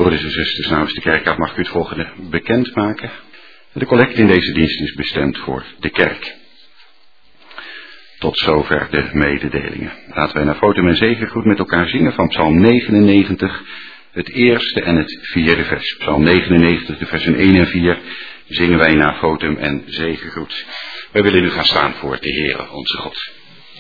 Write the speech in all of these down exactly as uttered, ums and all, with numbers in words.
Broeders en zusters namens de kerkraad mag ik u het volgende bekendmaken. De collecte in deze dienst is bestemd voor de kerk. Tot zover de mededelingen. Laten wij naar Fotum en Zegengroet met elkaar zingen van Psalm negenennegentig, het eerste en het vierde vers. Psalm negenennegentig, de versen één en vier, zingen wij naar Fotum en Zegengroet. Wij willen nu gaan staan voor de Heere, onze God.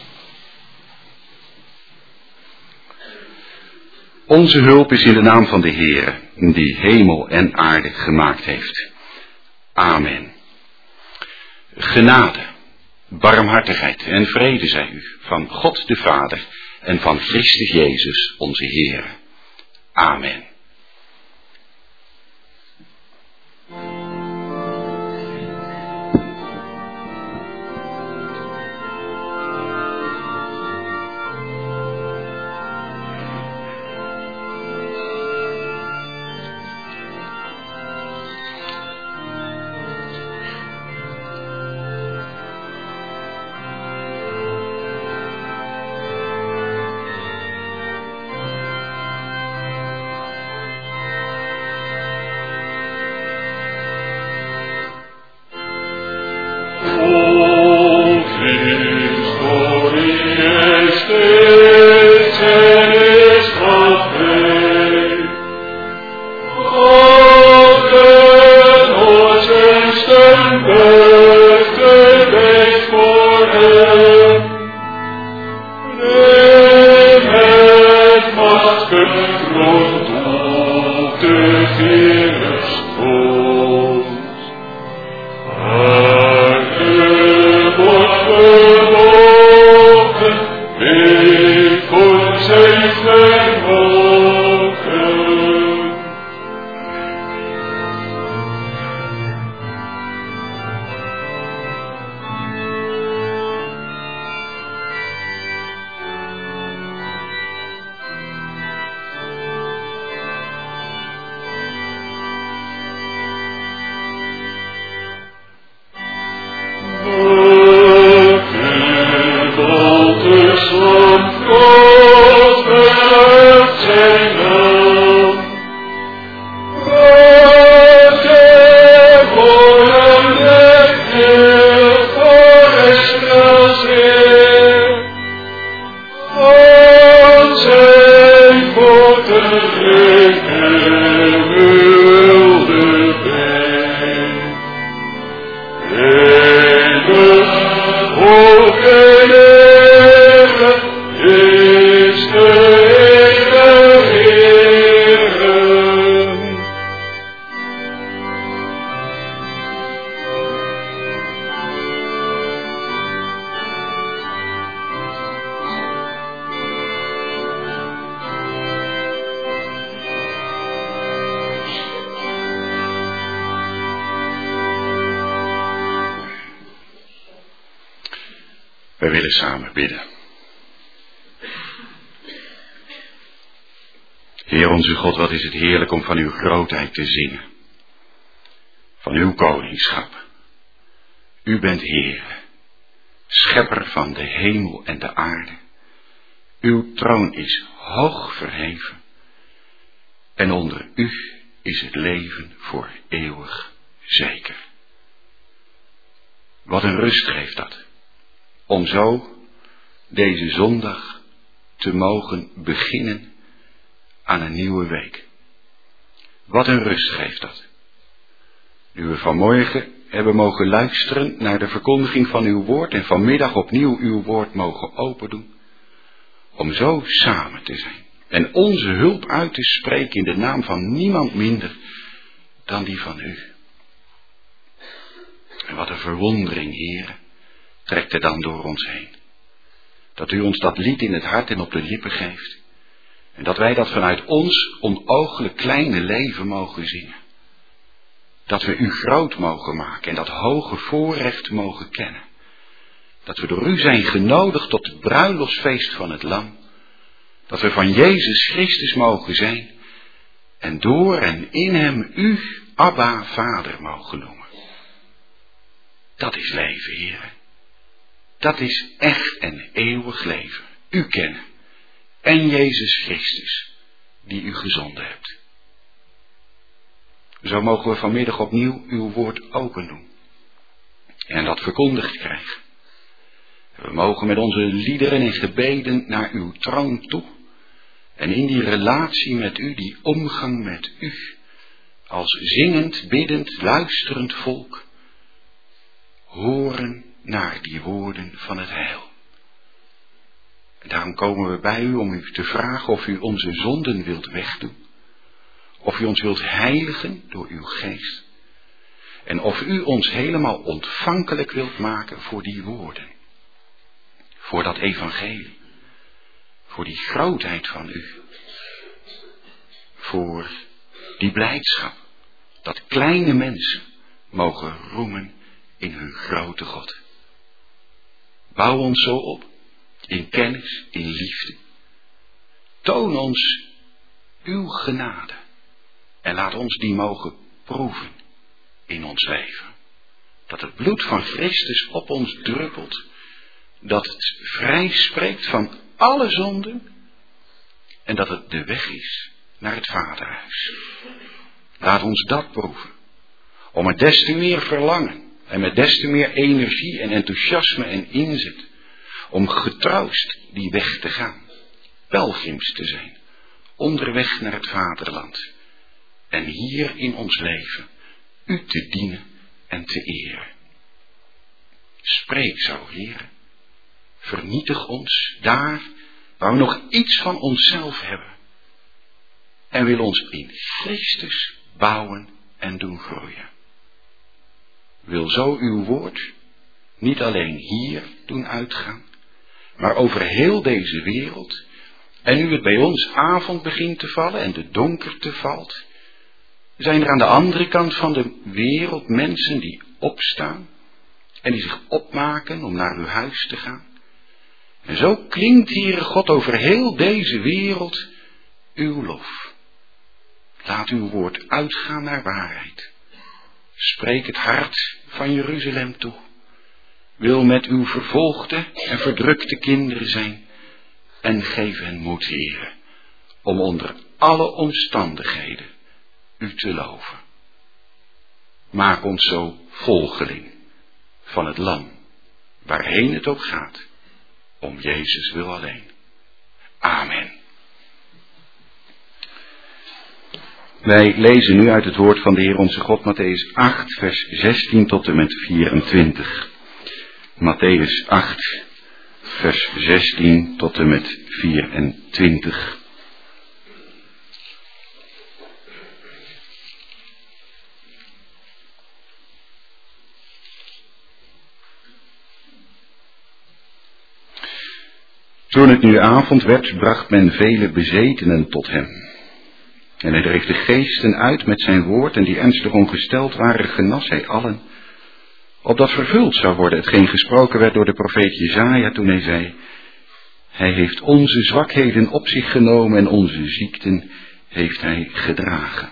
Onze hulp is in de naam van de Heere, die hemel en aarde gemaakt heeft. Amen. Genade, barmhartigheid en vrede zij u van God de Vader en van Christus Jezus onze Heere. Amen. Wij willen samen bidden. Heer onze God, wat is het heerlijk om van uw grootheid te zingen. Van uw koningschap. U bent Heer, schepper van de hemel en de aarde. Uw troon is hoog verheven. En onder u is het leven voor eeuwig zeker. Wat een rust geeft dat. Om zo deze zondag te mogen beginnen aan een nieuwe week. Wat een rust geeft dat. Nu we vanmorgen hebben mogen luisteren naar de verkondiging van uw woord en vanmiddag opnieuw uw woord mogen opendoen. Om zo samen te zijn en onze hulp uit te spreken in de naam van niemand minder dan die van u. En wat een verwondering, Heere, trekt er dan door ons heen. Dat u ons dat lied in het hart en op de lippen geeft. En dat wij dat vanuit ons onooglijk kleine leven mogen zingen. Dat we u groot mogen maken en dat hoge voorrecht mogen kennen. Dat we door u zijn genodigd tot het bruiloftsfeest van het Lam. Dat we van Jezus Christus mogen zijn. En door en in hem u, Abba, Vader mogen noemen. Dat is leven, Heer. Dat is echt en eeuwig leven. U kennen. En Jezus Christus, die u gezonden hebt. Zo mogen we vanmiddag opnieuw uw woord open doen. En dat verkondigd krijgen. We mogen met onze liederen en gebeden naar uw troon toe. En in die relatie met u, die omgang met u, als zingend, biddend, luisterend volk, horen naar die woorden van het heil. En daarom komen we bij u om u te vragen of u onze zonden wilt wegdoen. Of u ons wilt heiligen door uw geest. En of u ons helemaal ontvankelijk wilt maken voor die woorden. Voor dat evangelie. Voor die grootheid van u. Voor die blijdschap. Dat kleine mensen mogen roemen in hun grote God. Bouw ons zo op. In kennis, in liefde. Toon ons uw genade. En laat ons die mogen proeven in ons leven. Dat het bloed van Christus op ons druppelt. Dat het vrij spreekt van alle zonden. En dat het de weg is naar het Vaderhuis. Laat ons dat proeven. Om met des te meer verlangen. En met des te meer energie en enthousiasme en inzet. Om getroost die weg te gaan. Pelgrims te zijn. Onderweg naar het vaderland. En hier in ons leven u te dienen en te eren. Spreek zo, Heer. Vernietig ons daar waar we nog iets van onszelf hebben. En wil ons in Christus bouwen en doen groeien. Wil zo uw woord niet alleen hier doen uitgaan, maar over heel deze wereld. En nu het bij ons avond begint te vallen en de donkerte valt, zijn er aan de andere kant van de wereld mensen die opstaan en die zich opmaken om naar uw huis te gaan. En zo klinkt, Heere God, over heel deze wereld uw lof. Laat uw woord uitgaan naar waarheid. Spreek het hart van Jeruzalem toe. Wil met uw vervolgde en verdrukte kinderen zijn. En geef hen moed, Heere, om onder alle omstandigheden u te loven. Maak ons zo volgeling van het lam, waarheen het ook gaat, om Jezus wil alleen. Amen. Wij lezen nu uit het woord van de Heer onze God, Mattheüs acht, vers zestien tot en met vierentwintig. Mattheüs acht, vers zestien tot en met vierentwintig. Toen het nu avond werd, bracht men vele bezetenen tot hem. En hij dreef de geesten uit met zijn woord, en die ernstig ongesteld waren, genas hij allen. Opdat vervuld zou worden hetgeen gesproken werd door de profeet Jesaja, toen hij zei: Hij heeft onze zwakheden op zich genomen en onze ziekten heeft hij gedragen.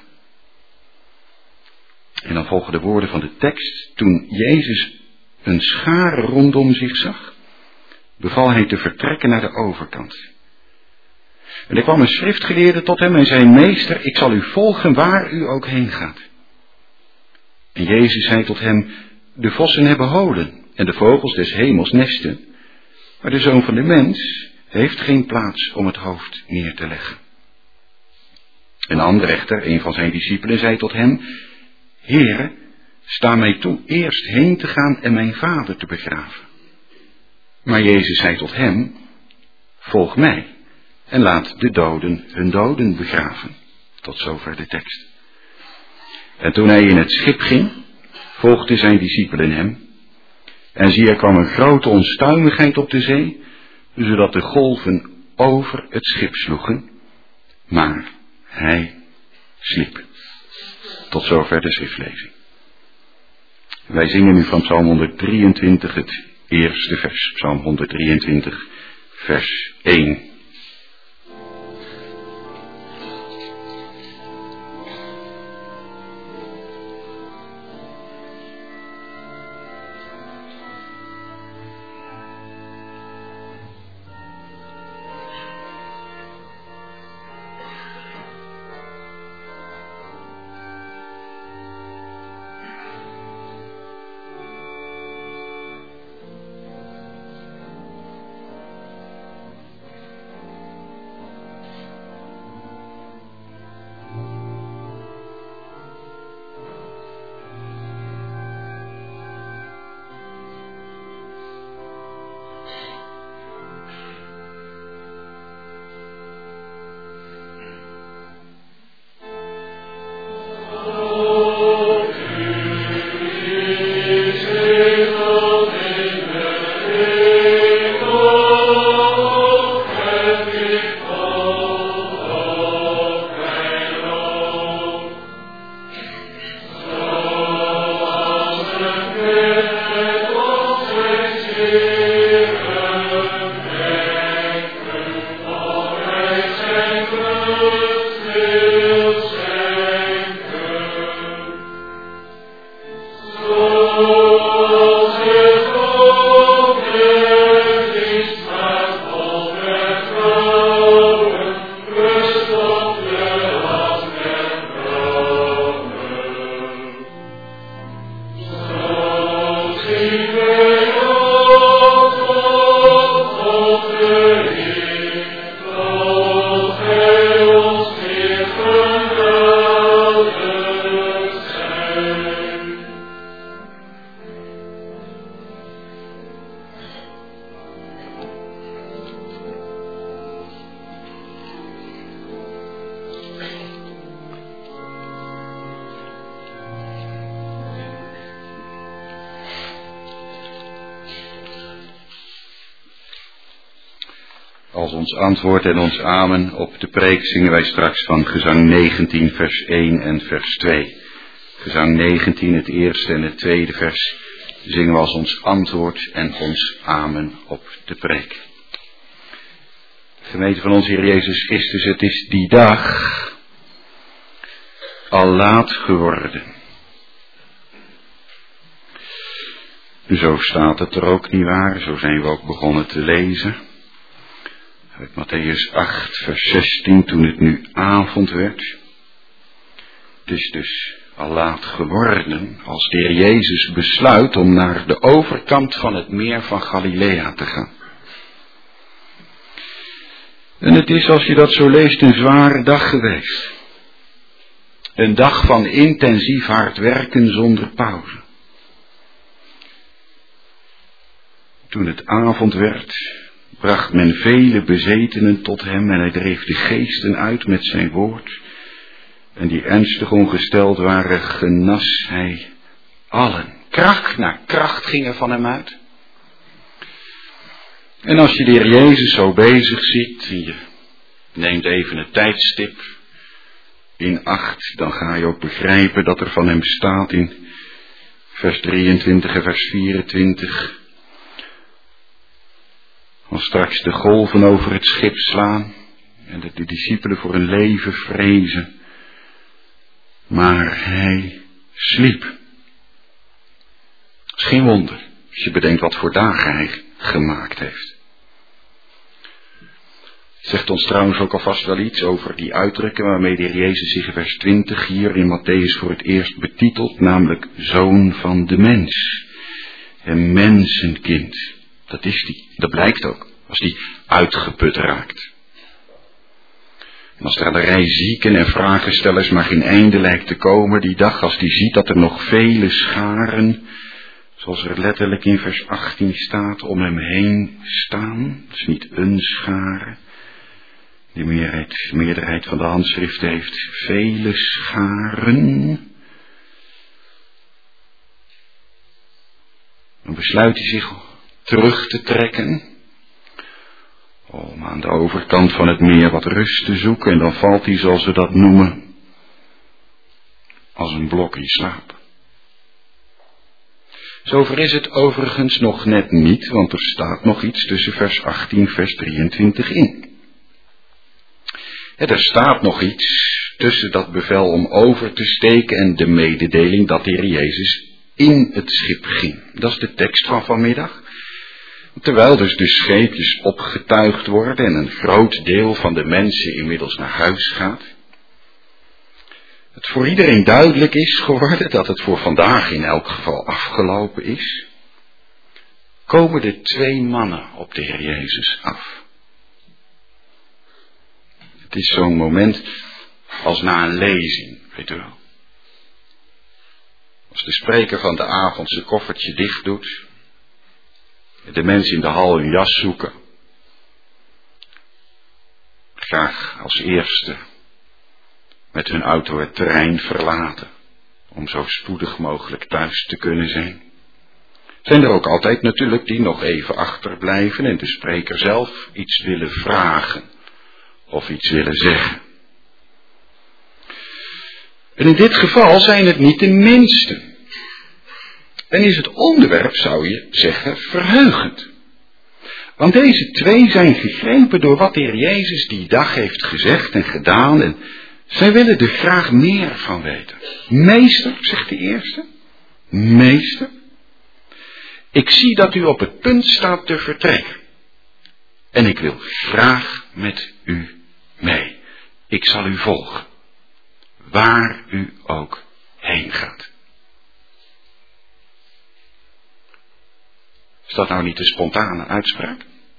En dan volgen de woorden van de tekst. Toen Jezus een schare rondom zich zag, beval hij te vertrekken naar de overkant. En er kwam een schriftgeleerde tot hem en zei: Meester, ik zal u volgen waar u ook heen gaat. En Jezus zei tot hem: De vossen hebben holen en de vogels des hemels nesten, maar de Zoon van de Mens heeft geen plaats om het hoofd neer te leggen. Een ander echter, een van zijn discipelen, zei tot hem: Heere, sta mij toe eerst heen te gaan en mijn vader te begraven. Maar Jezus zei tot hem: Volg mij en laat de doden hun doden begraven. Tot zover de tekst. En toen hij in het schip ging, volgden zijn discipelen hem. En zie, er kwam een grote onstuimigheid op de zee, zodat de golven over het schip sloegen. Maar hij sliep. Tot zover de schriftlezing. Wij zingen nu van Psalm honderddrieëntwintig het eerste vers. Psalm honderddrieëntwintig, vers één. Als ons antwoord en ons amen op de preek zingen wij straks van gezang negentien vers één en vers twee. Gezang negentien, het eerste en het tweede vers, zingen we als ons antwoord en ons amen op de preek. Gemeente van onze Heer Jezus Christus, het is die dag al laat geworden. Zo staat het er ook niet waar, zo zijn we ook begonnen te lezen. Uit Matthäus acht vers zestien, toen het nu avond werd. Het is dus al laat geworden als de Heer Jezus besluit om naar de overkant van het meer van Galilea te gaan. En het is, als je dat zo leest, een zware dag geweest. Een dag van intensief hard werken zonder pauze. Toen het avond werd, bracht men vele bezetenen tot hem en hij dreef de geesten uit met zijn woord. En die ernstig ongesteld waren, genas hij allen. Kracht na kracht ging er van hem uit. En als je de Heer Jezus zo bezig ziet, en je neemt even het tijdstip in acht, dan ga je ook begrijpen dat er van hem staat in vers drieëntwintig en vers vierentwintig... Als straks de golven over het schip slaan en dat de discipelen voor hun leven vrezen. Maar hij sliep. Dat is geen wonder, als je bedenkt wat voor dagen hij gemaakt heeft. Het zegt ons trouwens ook alvast wel iets over die uitdrukkingen waarmee de Heer Jezus zich in vers twintig hier in Matthäus voor het eerst betitelt, namelijk Zoon van de mens. Een mensenkind. Dat is die, dat blijkt ook, als die uitgeput raakt. En als er aan de rij zieken en vragenstellers maar geen einde lijkt te komen die dag, als die ziet dat er nog vele scharen, zoals er letterlijk in vers achttien staat, om hem heen staan. Dat is niet een schare. De meerderheid, meerderheid van de handschriften heeft vele scharen. Dan besluit hij zich terug te trekken, om aan de overkant van het meer wat rust te zoeken, en dan valt hij, zoals we dat noemen, als een blok in slaap. Zover is het overigens nog net niet, want er staat nog iets tussen vers achttien en vers drieëntwintig in. Er staat nog iets tussen dat bevel om over te steken en de mededeling dat de Heer Jezus in het schip ging. Dat is de tekst van vanmiddag. Terwijl dus de scheepjes opgetuigd worden en een groot deel van de mensen inmiddels naar huis gaat. Het voor iedereen duidelijk is geworden dat het voor vandaag in elk geval afgelopen is. Komen er twee mannen op de Heer Jezus af. Het is zo'n moment als na een lezing, weet u wel. Als de spreker van de avond zijn koffertje dicht doet. De mensen in de hal hun jas zoeken. Graag als eerste met hun auto het terrein verlaten. Om zo spoedig mogelijk thuis te kunnen zijn. Zijn er ook altijd natuurlijk die nog even achterblijven en de spreker zelf iets willen vragen. Of iets willen zeggen. En in dit geval zijn het niet de minsten. En is het onderwerp, zou je zeggen, verheugend. Want deze twee zijn gegrepen door wat de Heer Jezus die dag heeft gezegd en gedaan. En zij willen er graag meer van weten. Meester, zegt de eerste. Meester, ik zie dat u op het punt staat te vertrekken. En ik wil graag met u mee. Ik zal u volgen. Waar u ook heen gaat. Is dat nou niet een spontane uitspraak?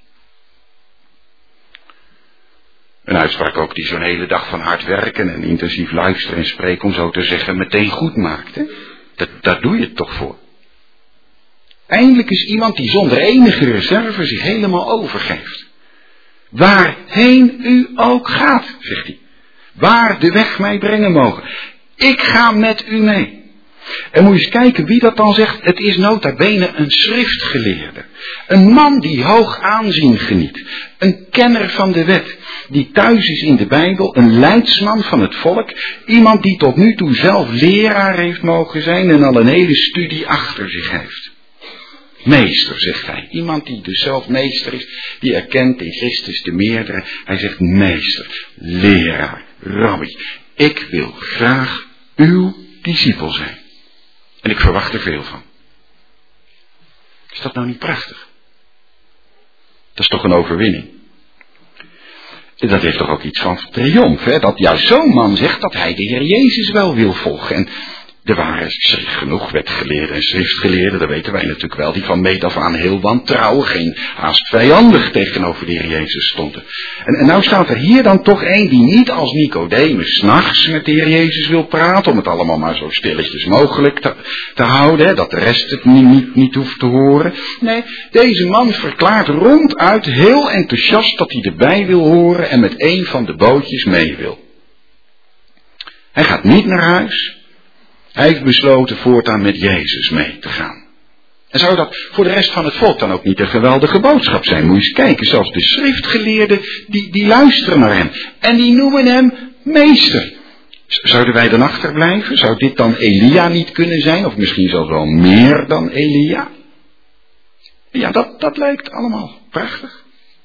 Een uitspraak ook die zo'n hele dag van hard werken en intensief luisteren en spreken, om zo te zeggen, meteen goed maakt. Hè? Dat, daar doe je het toch voor. Eindelijk is iemand die zonder enige reserve zich helemaal overgeeft. Waarheen u ook gaat, zegt hij. Waar de weg mij brengen mogen. Ik ga met u mee. En moet je eens kijken wie dat dan zegt. Het is nota bene een schriftgeleerde. Een man die hoog aanzien geniet. Een kenner van de wet. Die thuis is in de Bijbel. Een leidsman van het volk. Iemand die tot nu toe zelf leraar heeft mogen zijn en al een hele studie achter zich heeft. Meester, zegt hij. Iemand die dus zelf meester is. Die erkent in Christus de meerdere. Hij zegt meester, leraar, rabbi. Ik wil graag uw discipel zijn. En ik verwacht er veel van. Is dat nou niet prachtig? Dat is toch een overwinning. En dat heeft toch ook iets van triomf, hè? Dat juist zo'n man zegt dat hij de Heer Jezus wel wil volgen. En er waren genoeg wetgeleerden en schriftgeleerden, dat weten wij natuurlijk wel, die van meet af aan heel wantrouwig, geen haast vijandig tegenover de Heer Jezus stonden. En, en nou staat er hier dan toch één die niet als Nicodemus 's nachts met de Heer Jezus wil praten, om het allemaal maar zo stilletjes mogelijk te, te houden, hè, dat de rest het niet, niet, niet hoeft te horen. Nee, deze man verklaart ronduit heel enthousiast dat hij erbij wil horen en met een van de bootjes mee wil. Hij gaat niet naar huis. Hij heeft besloten voortaan met Jezus mee te gaan. En zou dat voor de rest van het volk dan ook niet een geweldige boodschap zijn? Moet je eens kijken, zelfs de schriftgeleerden, die, die luisteren naar hem. En die noemen hem meester. Zouden wij dan achterblijven? Zou dit dan Elia niet kunnen zijn? Of misschien zelfs wel meer dan Elia? Ja, dat, dat lijkt allemaal prachtig.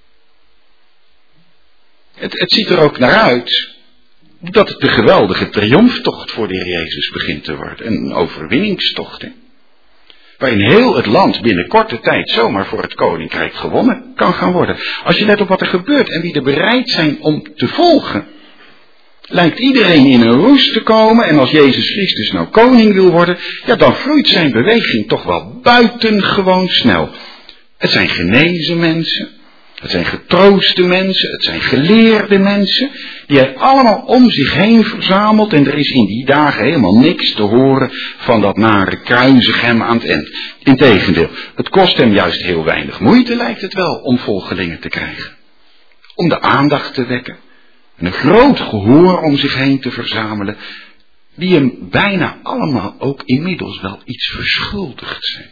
Het, het ziet er ook naar uit dat het een geweldige triomftocht voor de Heer Jezus begint te worden. Een overwinningstocht, hè? Waarin heel het land binnen korte tijd zomaar voor het koninkrijk gewonnen kan gaan worden. Als je let op wat er gebeurt en wie er bereid zijn om te volgen, lijkt iedereen in een roes te komen. En als Jezus Christus nou koning wil worden, ja, dan vloeit zijn beweging toch wel buitengewoon snel. Het zijn genezen mensen. Het zijn getrooste mensen, het zijn geleerde mensen, die hij allemaal om zich heen verzamelt. En er is in die dagen helemaal niks te horen van dat nare kruisig hem aan het eind. Integendeel, het kost hem juist heel weinig moeite, lijkt het wel, om volgelingen te krijgen. Om de aandacht te wekken. En een groot gehoor om zich heen te verzamelen, die hem bijna allemaal ook inmiddels wel iets verschuldigd zijn.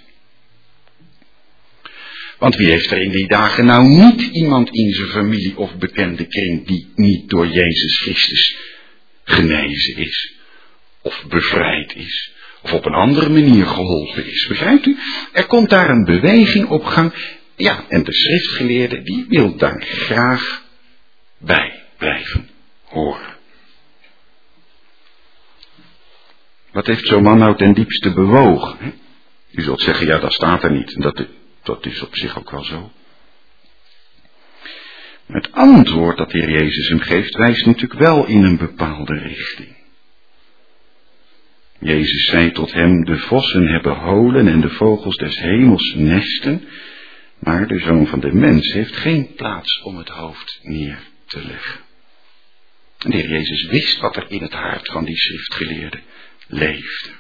Want wie heeft er in die dagen nou niet iemand in zijn familie of bekende kring die niet door Jezus Christus genezen is, of bevrijd is, of op een andere manier geholpen is? Begrijpt u? Er komt daar een beweging op gang, ja, en de schriftgeleerde die wil daar graag bij blijven horen. Wat heeft zo'n man nou ten diepste bewogen? Hè? U zult zeggen, ja, dat staat er niet, en dat Dat is op zich ook wel zo. Het antwoord dat de Heer Jezus hem geeft, wijst natuurlijk wel in een bepaalde richting. Jezus zei tot hem, de vossen hebben holen en de vogels des hemels nesten, maar de Zoon van de Mens heeft geen plaats om het hoofd neer te leggen. En de Heer Jezus wist wat er in het hart van die schriftgeleerde leefde.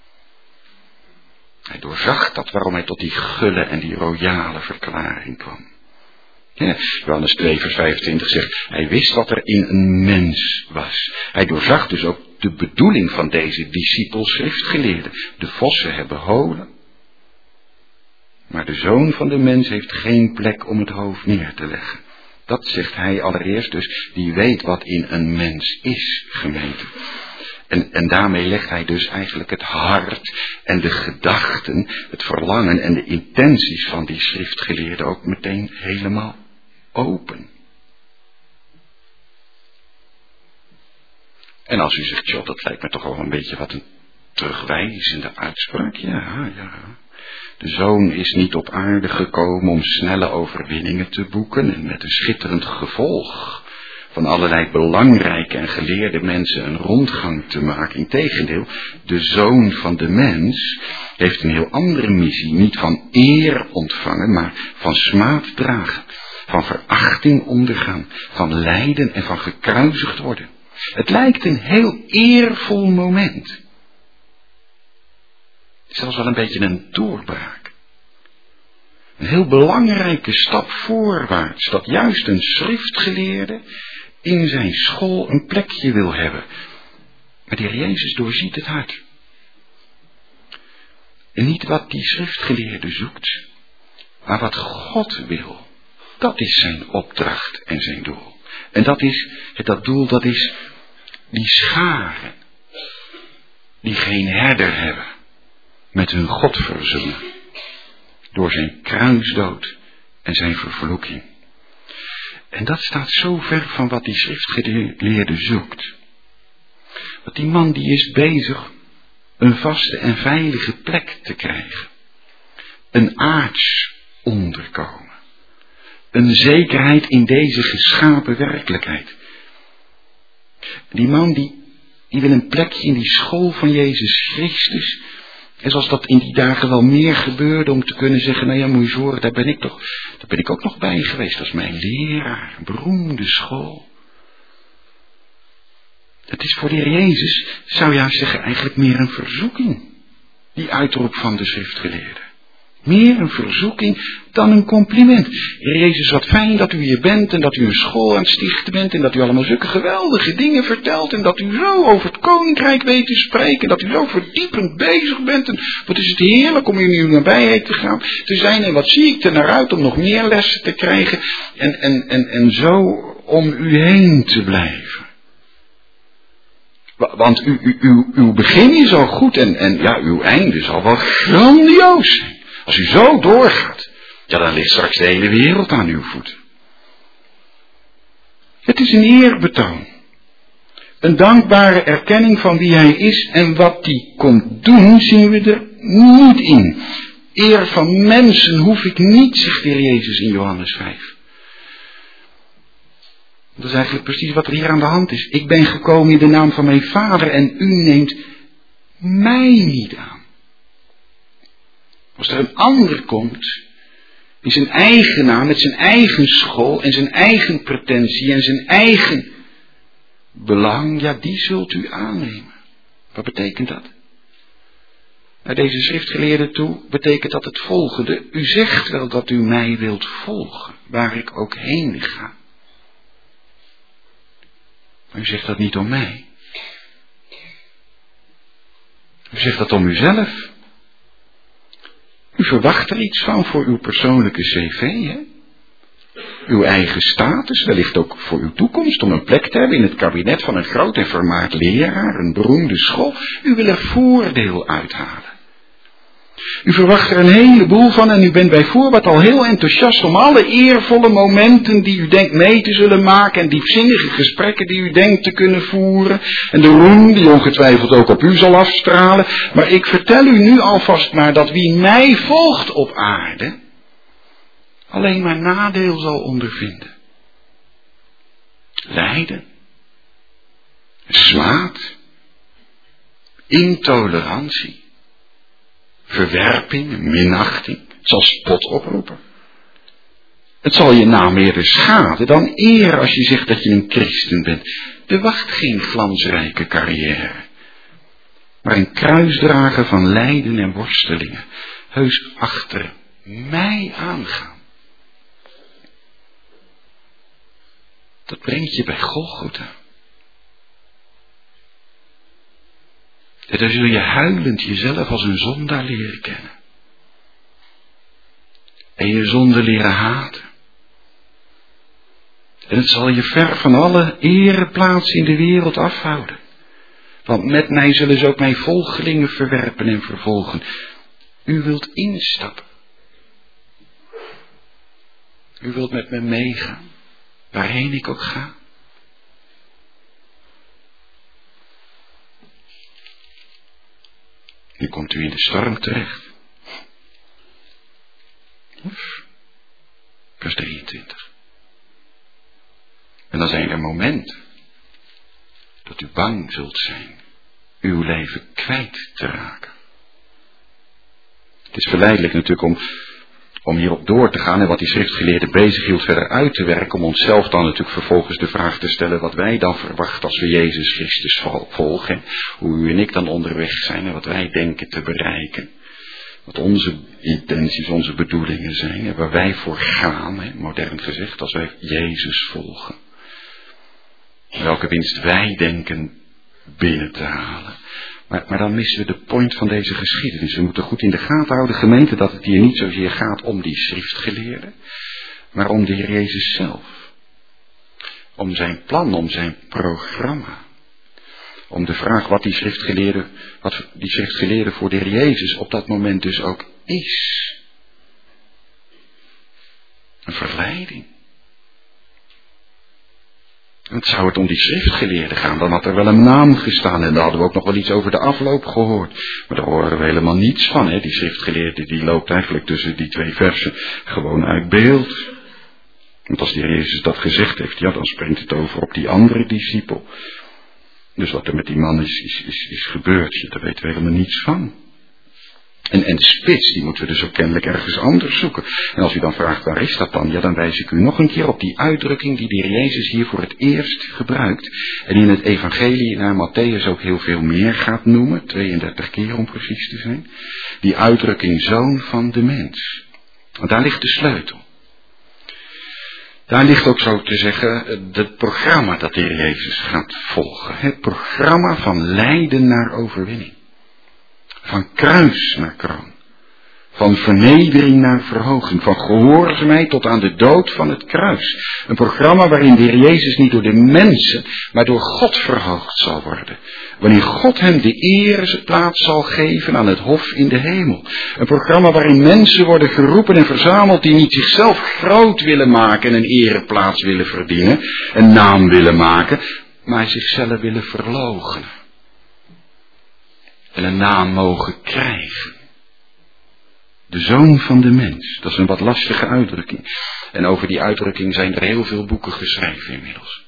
Hij doorzag dat waarom hij tot die gulle en die royale verklaring kwam. Ja, Johannes twee vers vijfentwintig zegt, hij wist wat er in een mens was. Hij doorzag dus ook de bedoeling van deze discipels schriftgeleerden. De vossen hebben holen, maar de Zoon van de Mens heeft geen plek om het hoofd neer te leggen. Dat zegt hij allereerst dus, die weet wat in een mens is, gemeente. En, en daarmee legt hij dus eigenlijk het hart en de gedachten, het verlangen en de intenties van die schriftgeleerden ook meteen helemaal open. En als u zegt, joh, dat lijkt me toch wel een beetje wat een terugwijzende uitspraak. Ja, ja. De Zoon is niet op aarde gekomen om snelle overwinningen te boeken en met een schitterend gevolg van allerlei belangrijke en geleerde mensen een rondgang te maken. Integendeel, de Zoon van de Mens heeft een heel andere missie. Niet van eer ontvangen, maar van smaad dragen. Van verachting ondergaan. Van lijden en van gekruisigd worden. Het lijkt een heel eervol moment. Zelfs wel een beetje een doorbraak. Een heel belangrijke stap voorwaarts. Dat juist een schriftgeleerde in zijn school een plekje wil hebben. Maar de Heer Jezus doorziet het hart. En niet wat die schriftgeleerde zoekt. Maar wat God wil, dat is zijn opdracht en zijn doel. En dat is, dat doel, dat is die scharen die geen herder hebben, met hun God verzoenen, door zijn kruisdood en zijn vervloeking. En dat staat zo ver van wat die schriftgeleerde zoekt. Want die man die is bezig een vaste en veilige plek te krijgen. Een aards onderkomen. Een zekerheid in deze geschapen werkelijkheid. Die man die, die wil een plekje in die school van Jezus Christus. En zoals dat in die dagen wel meer gebeurde, om te kunnen zeggen, nou ja, moet je horen, daar ben ik toch, daar ben ik ook nog bij geweest. Dat is mijn leraar, een beroemde school. Het is voor de Heer Jezus, zou je zeggen, eigenlijk meer een verzoeking. Die uitroep van de schriftgeleerden. Meer een verzoeking dan een compliment. Heer Jezus, wat fijn dat u hier bent en dat u een school aan het stichten bent en dat u allemaal zulke geweldige dingen vertelt en dat u zo over het koninkrijk weet te spreken en dat u zo verdiepend bezig bent. En wat is het heerlijk om in uw nabijheid te gaan, te zijn en wat zie ik er naar uit om nog meer lessen te krijgen en, en, en, en zo om u heen te blijven. Want u, u, uw, uw begin is al goed en, en ja, uw einde zal wel grandioos zijn. Als u zo doorgaat, ja, dan ligt straks de hele wereld aan uw voeten. Het is een eerbetoon. Een dankbare erkenning van wie hij is en wat hij komt doen, zien we er niet in. Eer van mensen hoef ik niet, zegt de Heer Jezus in Johannes vijf. Dat is eigenlijk precies wat er hier aan de hand is. Ik ben gekomen in de naam van mijn Vader en u neemt mij niet aan. Als er een ander komt, in zijn eigen naam, met zijn eigen school en zijn eigen pretentie en zijn eigen belang, ja, die zult u aannemen. Wat betekent dat? Naar deze schriftgeleerde toe betekent dat het volgende. U zegt wel dat u mij wilt volgen, waar ik ook heen ga. Maar u zegt dat niet om mij. U zegt dat om uzelf. U verwacht er iets van voor uw persoonlijke cv, hè? Uw eigen status, wellicht ook voor uw toekomst, om een plek te hebben in het kabinet van een groot en vermaard leraar, een beroemde school. U wil er voordeel uithalen. U verwacht er een heleboel van en u bent bij voorbaat al heel enthousiast om alle eervolle momenten die u denkt mee te zullen maken en diepzinnige gesprekken die u denkt te kunnen voeren en de roem die ongetwijfeld ook op u zal afstralen. Maar ik vertel u nu alvast maar dat wie mij volgt op aarde alleen maar nadeel zal ondervinden. Lijden, smaad, intolerantie. Verwerping, minachting, het zal spot oproepen. Het zal je naam eerder schaden dan eer als je zegt dat je een christen bent. Er wacht geen glansrijke carrière, maar een kruisdrager van lijden en worstelingen. Heus achter mij aangaan. Dat brengt je bij Golgotha. En dan zul je huilend jezelf als een zondaar leren kennen. En je zonde leren haten. En het zal je ver van alle ereplaatsen in de wereld afhouden. Want met mij zullen ze ook mijn volgelingen verwerpen en vervolgen. U wilt instappen. U wilt met me meegaan. Waarheen ik ook ga. Nu komt u in de storm terecht. Oef. Vers drieëntwintig. En dan zijn er momenten dat u bang zult zijn uw leven kwijt te raken. Het is verleidelijk natuurlijk om, om hierop door te gaan en wat die schriftgeleerde bezig hield verder uit te werken, om onszelf dan natuurlijk vervolgens de vraag te stellen wat wij dan verwachten als we Jezus Christus volgen. Hoe u en ik dan onderweg zijn en wat wij denken te bereiken. Wat onze intenties, onze bedoelingen zijn en waar wij voor gaan, hè, modern gezegd, als wij Jezus volgen. Welke winst wij denken binnen te halen. Maar, maar dan missen we de point van deze geschiedenis. We moeten goed in de gaten houden, gemeente, dat het hier niet zozeer gaat om die schriftgeleerden, maar om de Heer Jezus zelf. Om zijn plan, om zijn programma. Om de vraag wat die schriftgeleerde, wat die schriftgeleerde voor de Heer Jezus op dat moment dus ook is. Een verleiding. Het zou het om die schriftgeleerde gaan, dan had er wel een naam gestaan en daar hadden we ook nog wel iets over de afloop gehoord. Maar daar horen we helemaal niets van, hè. Die schriftgeleerde die loopt eigenlijk tussen die twee versen gewoon uit beeld. Want als de Heer Jezus dat gezegd heeft, ja, dan springt het over op die andere discipel. Dus wat er met die man is, is, is, is gebeurd, ja, daar weten we helemaal niets van. En, en de spits, die moeten we dus ook kennelijk ergens anders zoeken. En als u dan vraagt, waar is dat dan? Ja, dan wijs ik u nog een keer op die uitdrukking die de Heer Jezus hier voor het eerst gebruikt. En in het evangelie naar Matthäus ook heel veel meer gaat noemen. tweeëndertig keer om precies te zijn. Die uitdrukking zoon van de mens. Want daar ligt de sleutel. Daar ligt ook zo te zeggen het programma dat de Heer Jezus gaat volgen. Het programma van lijden naar overwinning. Van kruis naar kroon. Van vernedering naar verhoging. Van gehoorzaamheid tot aan de dood van het kruis. Een programma waarin de Heer Jezus niet door de mensen, maar door God verhoogd zal worden. Wanneer God hem de ereplaats zal geven aan het hof in de hemel. Een programma waarin mensen worden geroepen en verzameld die niet zichzelf groot willen maken en een ereplaats willen verdienen. Een naam willen maken, maar zichzelf willen verloochenen. En een naam mogen krijgen. De zoon van de mens. Dat is een wat lastige uitdrukking. En over die uitdrukking zijn er heel veel boeken geschreven inmiddels.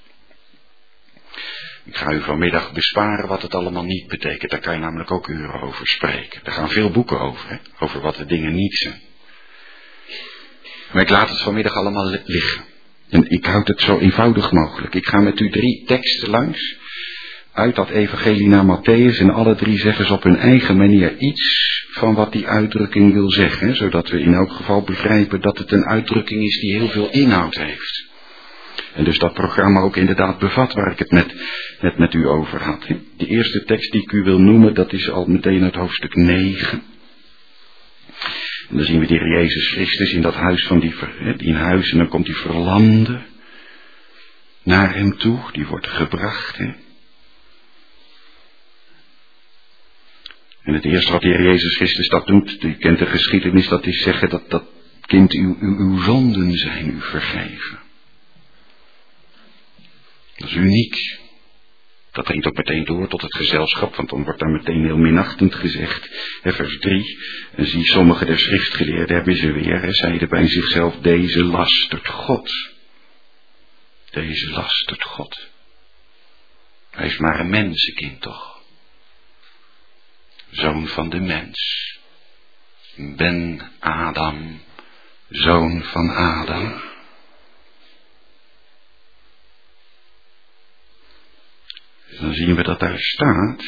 Ik ga u vanmiddag besparen wat het allemaal niet betekent. Daar kan je namelijk ook uren over spreken. Er gaan veel boeken over, hè? Over wat de dingen niet zijn. Maar ik laat het vanmiddag allemaal liggen. En ik houd het zo eenvoudig mogelijk. Ik ga met u drie teksten langs. Uit dat evangelie naar Matthäus. En alle drie zeggen ze op hun eigen manier iets van wat die uitdrukking wil zeggen. Zodat we in elk geval begrijpen dat het een uitdrukking is die heel veel inhoud heeft. En dus dat programma ook inderdaad bevat waar ik het net, net met u over had. De eerste tekst die ik u wil noemen, dat is al meteen uit hoofdstuk negen. En dan zien we de Heer Jezus Christus in dat huis van die, in huis en dan komt die verlamde naar hem toe. Die wordt gebracht, hè. En het eerste wat de Heer Jezus Christus dat doet, u kent de geschiedenis, dat is zeggen dat dat kind uw, uw, uw zonden zijn u vergeven. Dat is uniek. Dat dringt ook meteen door tot het gezelschap, want dan wordt daar meteen heel minachtend gezegd. Hè, vers drie, en zie sommige der schriftgeleerden hebben ze weer, hè, zeiden bij zichzelf, deze lastert God. Deze lastert God. Hij is maar een mensenkind toch. Zoon van de mens. Ben Adam, zoon van Adam. Dan zien we dat daar staat.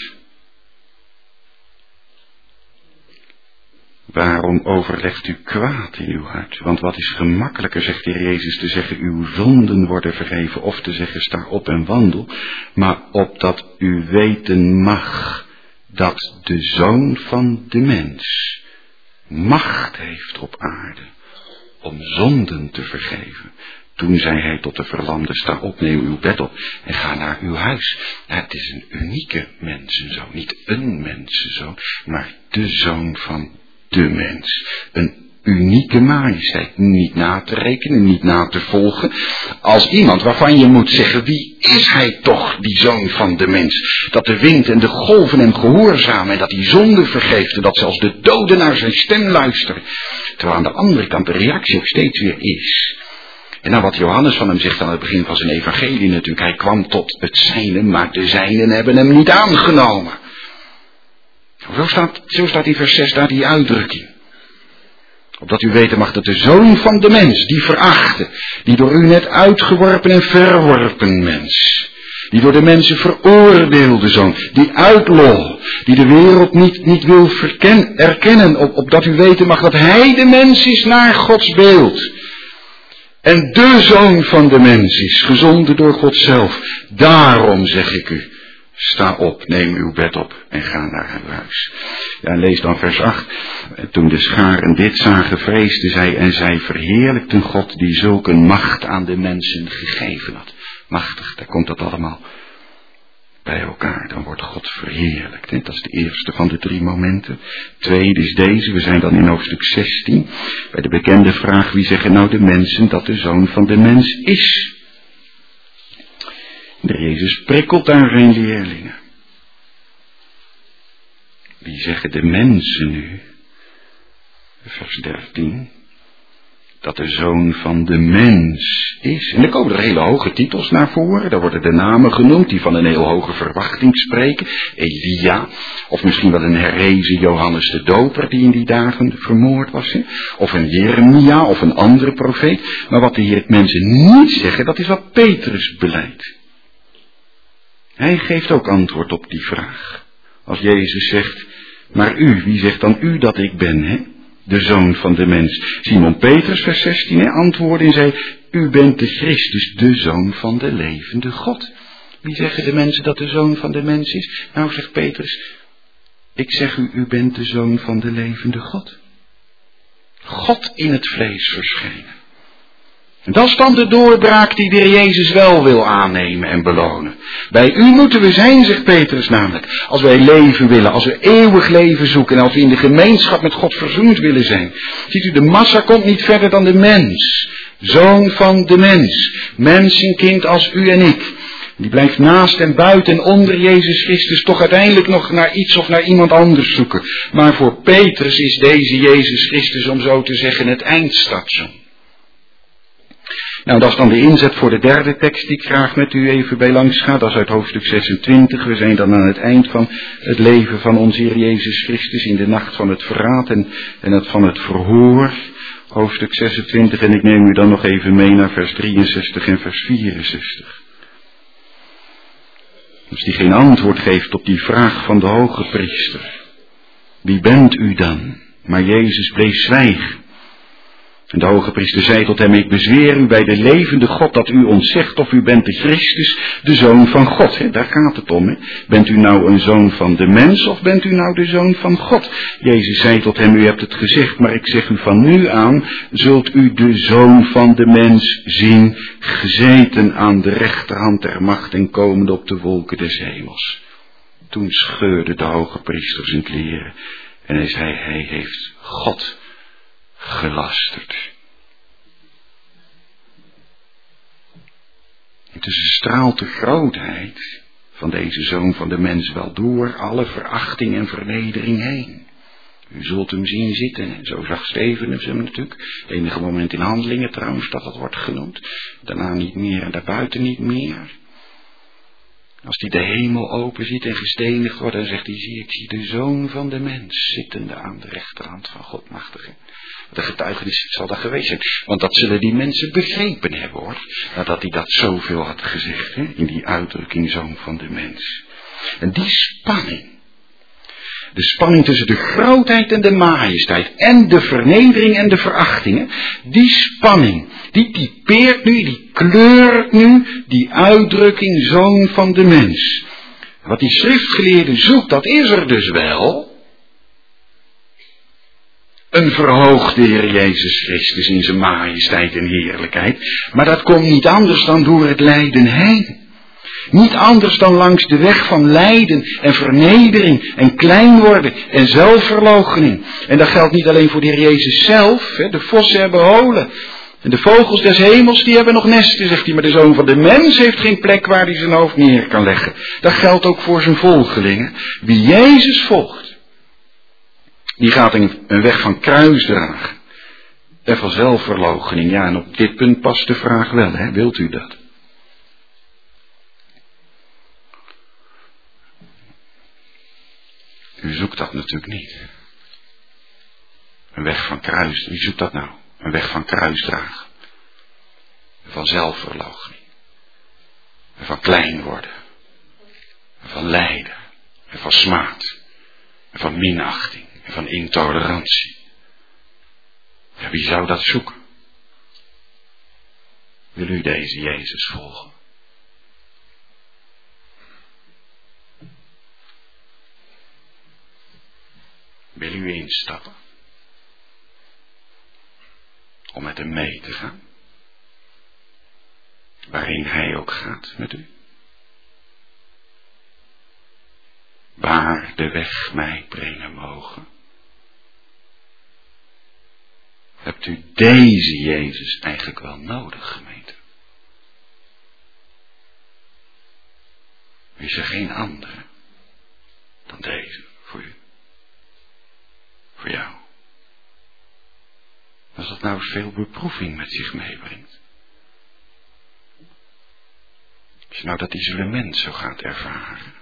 Waarom overlegt u kwaad in uw hart? Want wat is gemakkelijker, zegt de Heer Jezus, te zeggen uw zonden worden vergeven, of te zeggen sta op en wandel, maar opdat u weten mag dat de Zoon van de mens macht heeft op aarde om zonden te vergeven. Toen zei hij tot de verlamde, sta op, neem uw bed op en ga naar uw huis. Nou, het is een unieke mensenzoon, niet een mensenzoon, maar de Zoon van de mens. Een unieke majesteit, niet na te rekenen, niet na te volgen. Als iemand waarvan je moet zeggen, wie is hij toch, die Zoon van de mens? Dat de wind en de golven hem gehoorzamen en dat hij zonde vergeeft en dat zelfs de doden naar zijn stem luisteren. Terwijl aan de andere kant de reactie ook steeds weer is. En nou wat Johannes van hem zegt aan het begin van zijn evangelie natuurlijk, hij kwam tot het zijne, maar de zijnen hebben hem niet aangenomen. Zo staat, zo staat in vers zes daar die uitdrukking. Opdat u weten mag dat de Zoon van de mens, die verachte, die door u net uitgeworpen en verworpen mens, die door de mensen veroordeelde Zoon, die uitlol, die de wereld niet, niet wil verken, erkennen, op, opdat u weten mag dat hij de mens is naar Gods beeld. En de Zoon van de mens is, gezonden door God zelf. Daarom zeg ik u, sta op, neem uw bed op en ga naar uw huis. Ja, lees dan vers acht. Toen de scharen dit zagen, vreesden zij en zij verheerlijkten God die zulke macht aan de mensen gegeven had. Machtig, daar komt dat allemaal bij elkaar. Dan wordt God verheerlijkt. Hè? Dat is de eerste van de drie momenten. Tweede is deze, we zijn dan in hoofdstuk zestien. Bij de bekende vraag, wie zeggen nou de mensen dat de Zoon van de Mens is? De Jezus prikkelt daar zijn leerlingen. Wie zeggen de mensen nu? Vers dertien. Dat de Zoon van de Mens is. En er komen er hele hoge titels naar voren. Daar worden de namen genoemd die van een heel hoge verwachting spreken. Elia, of misschien wel een herrezen Johannes de Doper die in die dagen vermoord was. Hè? Of een Jeremia of een andere profeet. Maar wat de Heer mensen niet zeggen, dat is wat Petrus beleidt. Hij geeft ook antwoord op die vraag. Als Jezus zegt, maar u, wie zegt dan u dat ik ben, hè? De Zoon van de Mens. Simon Petrus, vers zestien, hè, antwoordde en zei, u bent de Christus, de Zoon van de levende God. Wie zeggen de mensen dat de Zoon van de Mens is? Nou, zegt Petrus, ik zeg u, u bent de Zoon van de levende God. God in het vlees verschijnen. En dat is dan de doorbraak die de Heer Jezus wel wil aannemen en belonen. Bij u moeten we zijn, zegt Petrus namelijk. Als wij leven willen, als we eeuwig leven zoeken en als we in de gemeenschap met God verzoend willen zijn. Ziet u, de massa komt niet verder dan de mens. Zoon van de mens. Mensenkind als u en ik. Die blijft naast en buiten en onder Jezus Christus toch uiteindelijk nog naar iets of naar iemand anders zoeken. Maar voor Petrus is deze Jezus Christus, om zo te zeggen, het eindstation. Nou, dat is dan de inzet voor de derde tekst die ik graag met u even bij langs ga. Dat is uit hoofdstuk zesentwintig. We zijn dan aan het eind van het leven van onze Heer Jezus Christus in de nacht van het verraad en, en het van het verhoor. Hoofdstuk zesentwintig en ik neem u dan nog even mee naar vers drieënzestig en vers vierenzestig. Dus die geen antwoord geeft op die vraag van de hoge priester. Wie bent u dan? Maar Jezus bleef zwijgen. En de hoge priester zei tot hem, ik bezweer u bij de levende God dat u ons zegt of u bent de Christus, de Zoon van God. He, daar gaat het om. He. Bent u nou een zoon van de mens of bent u nou de Zoon van God? Jezus zei tot hem, u hebt het gezegd, maar ik zeg u van nu aan, zult u de Zoon van de mens zien, gezeten aan de rechterhand der macht en komende op de wolken des hemels. Toen scheurde de hoge priester zijn kleren en hij zei, hij heeft God gelasterd. Intussen straalt de grootheid van deze Zoon van de Mens wel door alle verachting en vernedering heen. U zult hem zien zitten, en zo zag Stefanus hem natuurlijk. Het enige moment in Handelingen trouwens dat dat wordt genoemd. Daarna niet meer en daarbuiten niet meer. Als hij de hemel open ziet en gestenigd wordt, dan zegt hij, zie, ik zie de Zoon van de Mens zittende aan de rechterhand van God machtige. De getuigenis zal dat geweest zijn. Want dat zullen die mensen begrepen hebben, hoor. Nadat hij dat zoveel had gezegd, hè, in die uitdrukking Zoon van de Mens. En die spanning. De spanning tussen de grootheid en de majesteit. En de vernedering en de verachtingen. Die spanning. Die typeert nu, die kleurt nu die uitdrukking Zoon van de Mens. Wat die schriftgeleerde zoekt, dat is er dus wel. Een verhoogde Heer Jezus Christus in zijn majesteit en heerlijkheid. Maar dat komt niet anders dan door het lijden heen. Niet anders dan langs de weg van lijden en vernedering en klein worden en zelfverloochening. En dat geldt niet alleen voor de Heer Jezus zelf. Hè. De vossen hebben holen. En de vogels des hemels die hebben nog nesten, zegt hij. Maar de Zoon van de Mens heeft geen plek waar hij zijn hoofd neer kan leggen. Dat geldt ook voor zijn volgelingen. Wie Jezus volgt, die gaat een, een weg van kruisdragen. En van zelfverloochening. Ja, en op dit punt past de vraag wel, hè? Wilt u dat? U zoekt dat natuurlijk niet. Een weg van kruis. Wie zoekt dat nou? Een weg van kruisdragen. Van zelfverloochening. Van klein worden. Van lijden. En van smaad. En van minachting. En van intolerantie. Ja, wie zou dat zoeken? Wil u deze Jezus volgen? Wil u instappen? Om met hem mee te gaan? Waarin hij ook gaat met u? Waar de weg mij brengen mogen? Hebt u deze Jezus eigenlijk wel nodig, gemeente? Is er geen andere dan deze voor u? Voor jou? Als dat nou eens veel beproeving met zich meebrengt. Als je nou dat isolement zo gaat ervaren.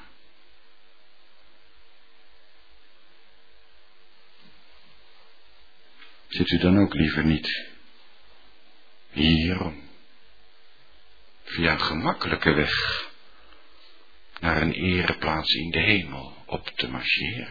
Zit u dan ook liever niet hier om via een gemakkelijke weg naar een ereplaats in de hemel op te marcheren?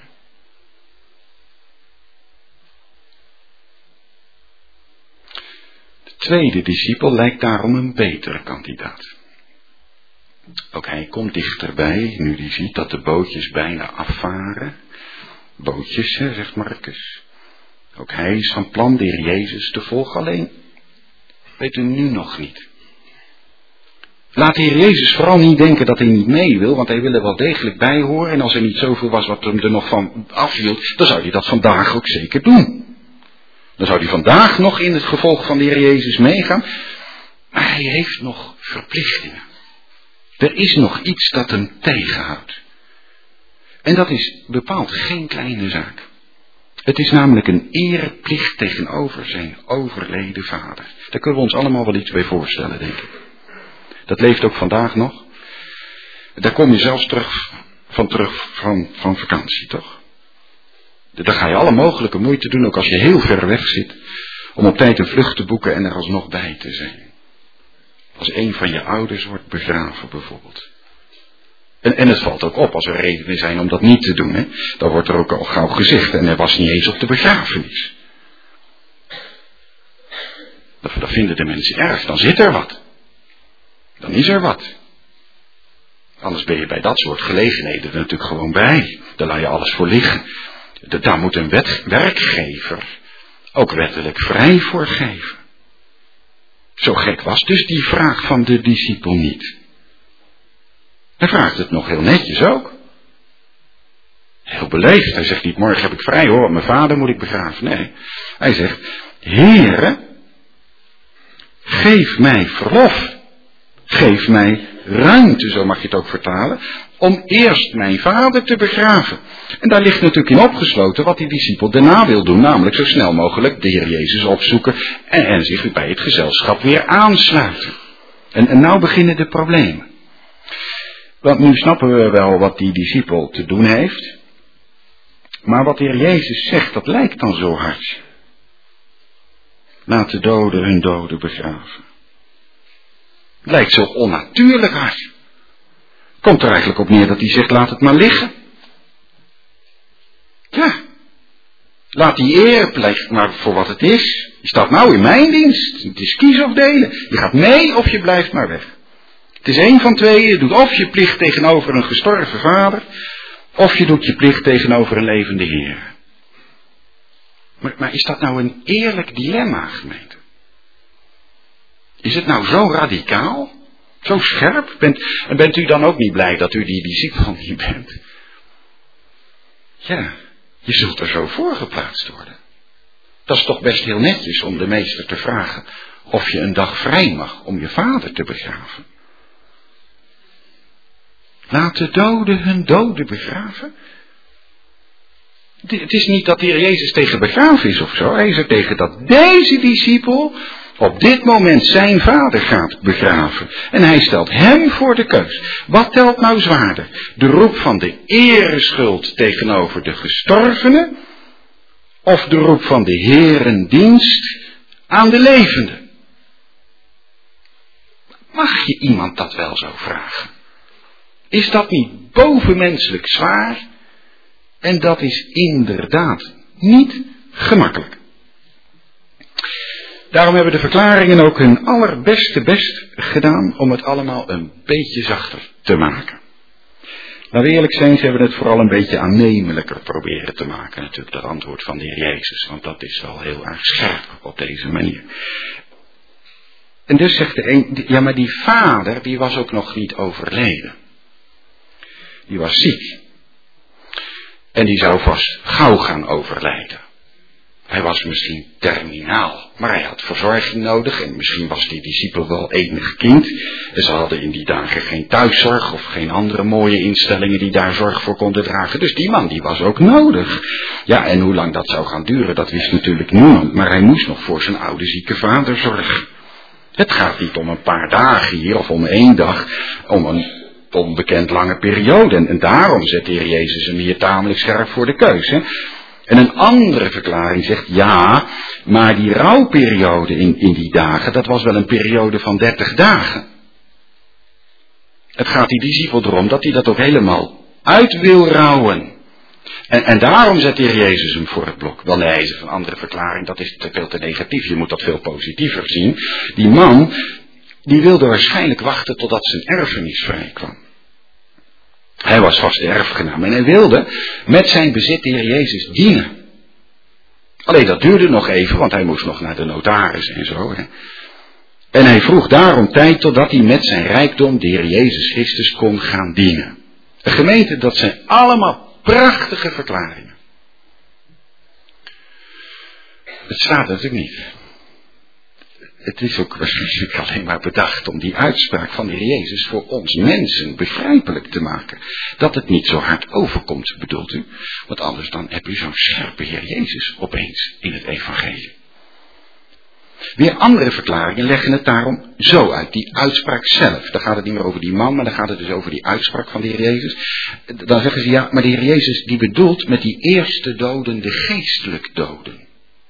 De tweede discipel lijkt daarom een betere kandidaat. Ook hij komt dichterbij, nu hij ziet dat de bootjes bijna afvaren. Bootjes, hè, zegt Marcus. Ook hij is van plan de Heer Jezus te volgen, alleen weet u nu nog niet. Laat de Heer Jezus vooral niet denken dat hij niet mee wil, want hij wil er wel degelijk bij horen. En als er niet zoveel was wat hem er nog van afhield, dan zou hij dat vandaag ook zeker doen. Dan zou hij vandaag nog in het gevolg van de Heer Jezus meegaan. Maar hij heeft nog verplichtingen. Er is nog iets dat hem tegenhoudt. En dat is bepaald geen kleine zaak. Het is namelijk een ereplicht tegenover zijn overleden vader. Daar kunnen we ons allemaal wel iets bij voorstellen, denk ik. Dat leeft ook vandaag nog. Daar kom je zelfs terug van, terug van, van vakantie, toch? Daar ga je alle mogelijke moeite doen, ook als je heel ver weg zit, om op tijd een vlucht te boeken en er alsnog bij te zijn. Als een van je ouders wordt begraven bijvoorbeeld. En, en het valt ook op als er redenen zijn om dat niet te doen. Hè? Dan wordt er ook al gauw gezegd en er was niet eens op de begrafenis. Dat, dat vinden de mensen erg, dan zit er wat. Dan is er wat. Anders ben je bij dat soort gelegenheden er natuurlijk gewoon bij. Daar laat je alles voor liggen. Daar moet een wet, werkgever ook wettelijk vrij voor geven. Zo gek was dus die vraag van de discipel niet. Hij vraagt het nog heel netjes ook. Heel beleefd. Hij zegt niet, morgen heb ik vrij hoor, mijn vader moet ik begraven. Nee, hij zegt, Heere, geef mij verlof. Geef mij ruimte, zo mag je het ook vertalen, om eerst mijn vader te begraven. En daar ligt natuurlijk in opgesloten wat die discipel daarna wil doen, namelijk zo snel mogelijk de Heer Jezus opzoeken en, en zich bij het gezelschap weer aansluiten. En, en nou beginnen de problemen. Want nu snappen we wel wat die discipel te doen heeft, maar wat de Heer Jezus zegt, dat lijkt dan zo hard. Laat de doden hun doden begraven. Het lijkt zo onnatuurlijk hard. Komt er eigenlijk op neer dat hij zegt, laat het maar liggen. Ja. Laat die ereplicht maar voor wat het is. Je staat nou in mijn dienst. Het is kies of delen. Je gaat mee of je blijft maar weg. Het is één van tweeën. Je doet of je plicht tegenover een gestorven vader, of je doet je plicht tegenover een levende Heer. Maar, maar is dat nou een eerlijk dilemma, gemeente? Is het nou zo radicaal? Zo scherp? Bent, en bent u dan ook niet blij dat u die discipel niet bent? Ja, je zult er zo voor geplaatst worden. Dat is toch best heel netjes om de meester te vragen of je een dag vrij mag om je vader te begraven. Laat de doden hun doden begraven. Het is niet dat de Heer Jezus tegen begraven is of zo. Hij is er tegen dat deze discipel op dit moment zijn vader gaat begraven. En hij stelt hem voor de keus. Wat telt nou zwaarder? De roep van de ereschuld tegenover de gestorvene? Of de roep van de herendienst aan de levenden? Mag je iemand dat wel zo vragen? Is dat niet bovenmenselijk zwaar? En dat is inderdaad niet gemakkelijk. Daarom hebben de verklaringen ook hun allerbeste best gedaan om het allemaal een beetje zachter te maken. Laten we eerlijk zijn, ze hebben het vooral een beetje aannemelijker proberen te maken, natuurlijk, dat antwoord van de Heer Jezus. Want dat is wel heel erg scherp op deze manier. En dus zegt de een, ja maar die vader, die was ook nog niet overleden. Die was ziek. En die zou vast gauw gaan overlijden. Hij was misschien terminaal, maar hij had verzorging nodig en misschien was die discipel wel enig kind. En ze hadden in die dagen geen thuiszorg of geen andere mooie instellingen die daar zorg voor konden dragen. Dus die man die was ook nodig. Ja, en hoe lang dat zou gaan duren, dat wist natuurlijk niemand, maar hij moest nog voor zijn oude zieke vader zorgen. Het gaat niet om een paar dagen hier of om één dag, om een onbekend lange periode. En, en daarom zet de Heer Jezus hem hier tamelijk scherp voor de keus. Hè? En een andere verklaring zegt, ja, maar die rouwperiode in, in die dagen, dat was wel een periode van dertig dagen. Het gaat die discipel erom dat hij dat ook helemaal uit wil rouwen. En, en daarom zet de Heer Jezus hem voor het blok. Wel nee, is een andere verklaring, dat is te veel te negatief. Je moet dat veel positiever zien. Die man, die wilde waarschijnlijk wachten totdat zijn erfenis vrij kwam. Hij was vast de erfgenaam en hij wilde met zijn bezit de Heer Jezus dienen. Alleen dat duurde nog even, want hij moest nog naar de notaris en zo. Hè. En hij vroeg daarom tijd totdat hij met zijn rijkdom de Heer Jezus Christus kon gaan dienen. De gemeente, dat zijn allemaal prachtige verklaringen. Het staat natuurlijk niet. Het is ook waarschijnlijk alleen maar bedacht om die uitspraak van de Heer Jezus voor ons mensen begrijpelijk te maken. Dat het niet zo hard overkomt, bedoelt u? Want anders dan heb u zo'n scherpe Heer Jezus opeens in het evangelie. Weer andere verklaringen leggen het daarom zo uit. Die uitspraak zelf. Dan gaat het niet meer over die man, maar dan gaat het dus over die uitspraak van de Heer Jezus. Dan zeggen ze ja, maar de Heer Jezus die bedoelt met die eerste doden de geestelijk doden.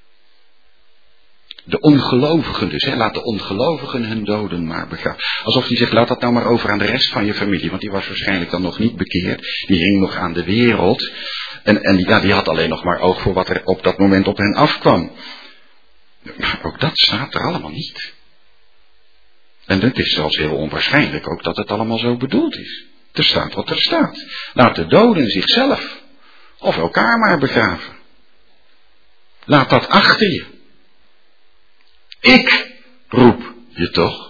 De ongelovigen dus, hè? Laat de ongelovigen hun doden maar begraven. Alsof hij zegt, laat dat nou maar over aan de rest van je familie. Want die was waarschijnlijk dan nog niet bekeerd. Die hing nog aan de wereld. En, en ja, die had alleen nog maar oog voor wat er op dat moment op hen afkwam. Maar ook dat staat er allemaal niet. En het is zelfs heel onwaarschijnlijk ook dat het allemaal zo bedoeld is. Er staat wat er staat. Laat de doden zichzelf of elkaar maar begraven. Laat dat achter je. Ik roep je toch.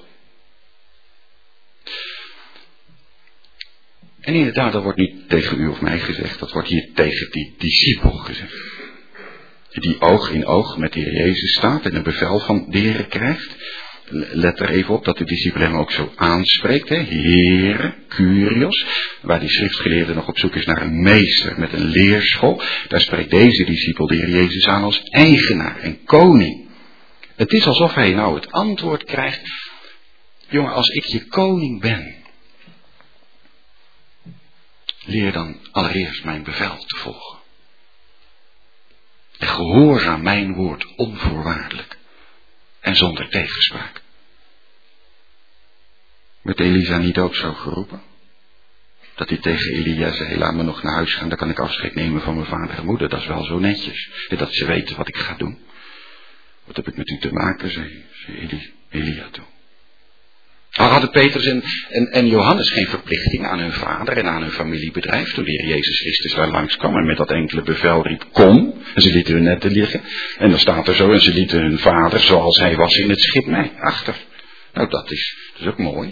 En inderdaad, dat wordt niet tegen u of mij gezegd. Dat wordt hier tegen die discipel gezegd. Die oog in oog met de Heer Jezus staat en een bevel van de Heer krijgt. Let er even op dat de discipel hem ook zo aanspreekt. Hè? Heere, Kyrios. Waar die schriftgeleerde nog op zoek is naar een meester met een leerschool. Daar spreekt deze discipel de Heer Jezus aan als eigenaar en koning. Het is alsof hij nou het antwoord krijgt. Jongen, als ik je koning ben. Leer dan allereerst mijn bevel te volgen. En gehoorzaam mijn woord onvoorwaardelijk. En zonder tegenspraak. Werd Elisa niet ook zo geroepen? Dat hij tegen Elia zei, laat me nog naar huis gaan, dan kan ik afscheid nemen van mijn vader en moeder. Dat is wel zo netjes. Dat ze weten wat ik ga doen. Wat heb ik met u te maken, zei, zei Eli, Elia toen. Al hadden Petrus en, en, en Johannes geen verplichting aan hun vader en aan hun familiebedrijf. Toen de Heer Jezus Christus daar langskwam en met dat enkele bevel riep, kom. En ze lieten hun netten liggen. En dan staat er zo, en ze lieten hun vader zoals hij was in het schip mij achter. Nou, dat is, dat is ook mooi.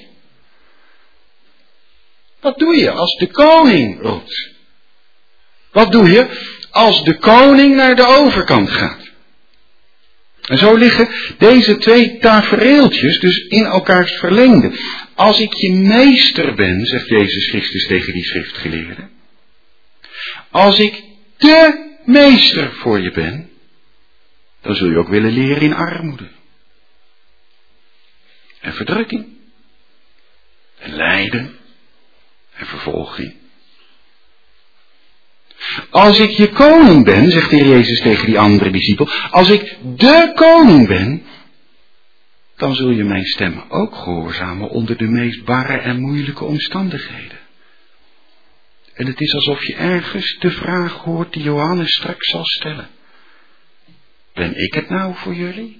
Wat doe je als de koning roept? Wat doe je als de koning naar de overkant gaat? En zo liggen deze twee tafereeltjes dus in elkaars verlengde. Als ik je meester ben, zegt Jezus Christus tegen die schriftgeleerden. Als ik de meester voor je ben, dan zul je ook willen leren in armoede. En verdrukking. En lijden. En vervolging. Als ik je koning ben, zegt de Heer Jezus tegen die andere discipel, als ik de koning ben, dan zul je mijn stem ook gehoorzamen onder de meest barre en moeilijke omstandigheden. En het is alsof je ergens de vraag hoort die Johannes straks zal stellen. Ben ik het nou voor jullie?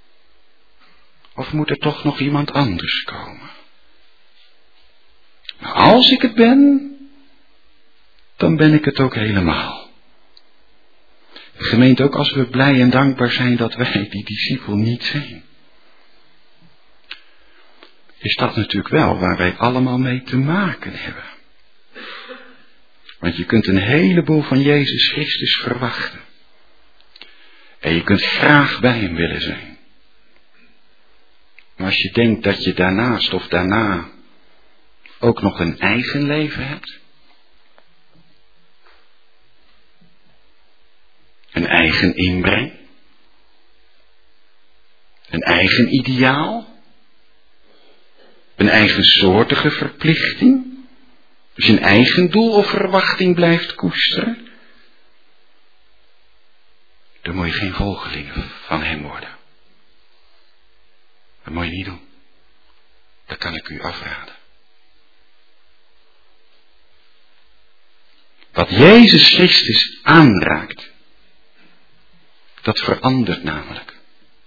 Of moet er toch nog iemand anders komen? Nou, Maar als ik het ben, dan ben ik het ook helemaal. Gemeente, ook als we blij en dankbaar zijn dat wij die discipel niet zijn, is dat natuurlijk wel waar wij allemaal mee te maken hebben. Want je kunt een heleboel van Jezus Christus verwachten. En je kunt graag bij hem willen zijn. Maar als je denkt dat je daarnaast of daarna ook nog een eigen leven hebt, een eigen inbreng, een eigen ideaal, een eigensoortige verplichting, dus een eigen doel of verwachting blijft koesteren, dan moet je geen volgeling van hem worden. Dat moet je niet doen. Dat kan ik u afraden. Wat Jezus Christus aanraakt, dat verandert namelijk.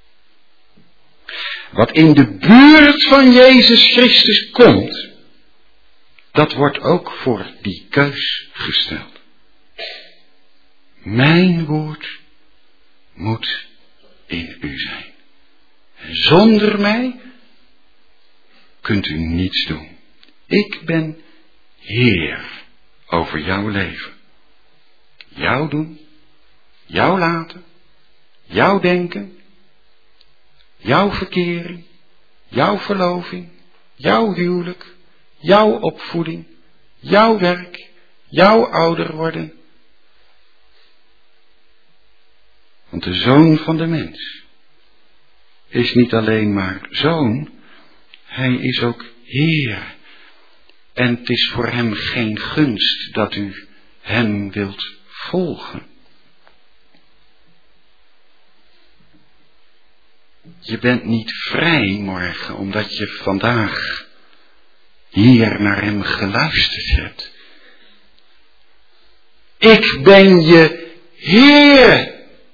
Wat in de buurt van Jezus Christus komt, dat wordt ook voor die keus gesteld. Mijn woord moet in u zijn. En zonder mij kunt u niets doen. Ik ben Heer over jouw leven. Jouw doen, jouw laten, jouw denken, jouw verkering, jouw verloving, jouw huwelijk, jouw opvoeding, jouw werk, jouw ouder worden. Want de Zoon van de mens is niet alleen maar Zoon, hij is ook Heer. En het is voor hem geen gunst dat u hem wilt volgen. Je bent niet vrij morgen omdat je vandaag hier naar hem geluisterd hebt. Ik ben je Heer.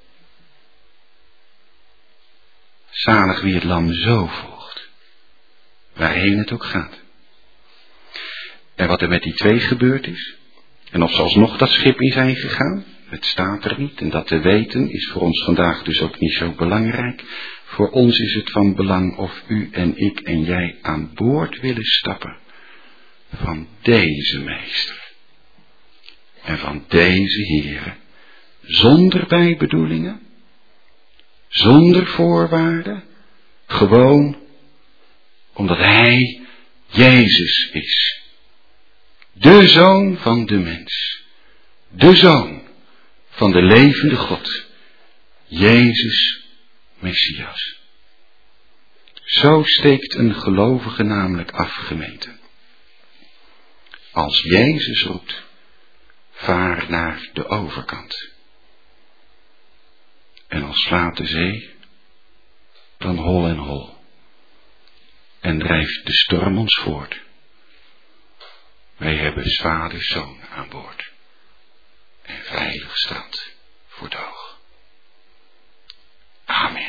Zalig wie het lam zo volgt, waarheen het ook gaat. En wat er met die twee gebeurd is, en of ze alsnog dat schip in zijn gegaan, het staat er niet. En dat te weten is voor ons vandaag dus ook niet zo belangrijk. Voor ons is het van belang of u en ik en jij aan boord willen stappen van deze meester. En van deze heren. Zonder bijbedoelingen. Zonder voorwaarden. Gewoon omdat hij Jezus is. De Zoon van de mens. De Zoon van de levende God. Jezus Messias. Zo steekt een gelovige namelijk af, gemeente. Als Jezus roept, vaar naar de overkant. En als slaat de zee, dan hol en hol. En drijft de storm ons voort. Wij hebben 's vaders zoon aan boord. En veilig strand voor het oog. Amen.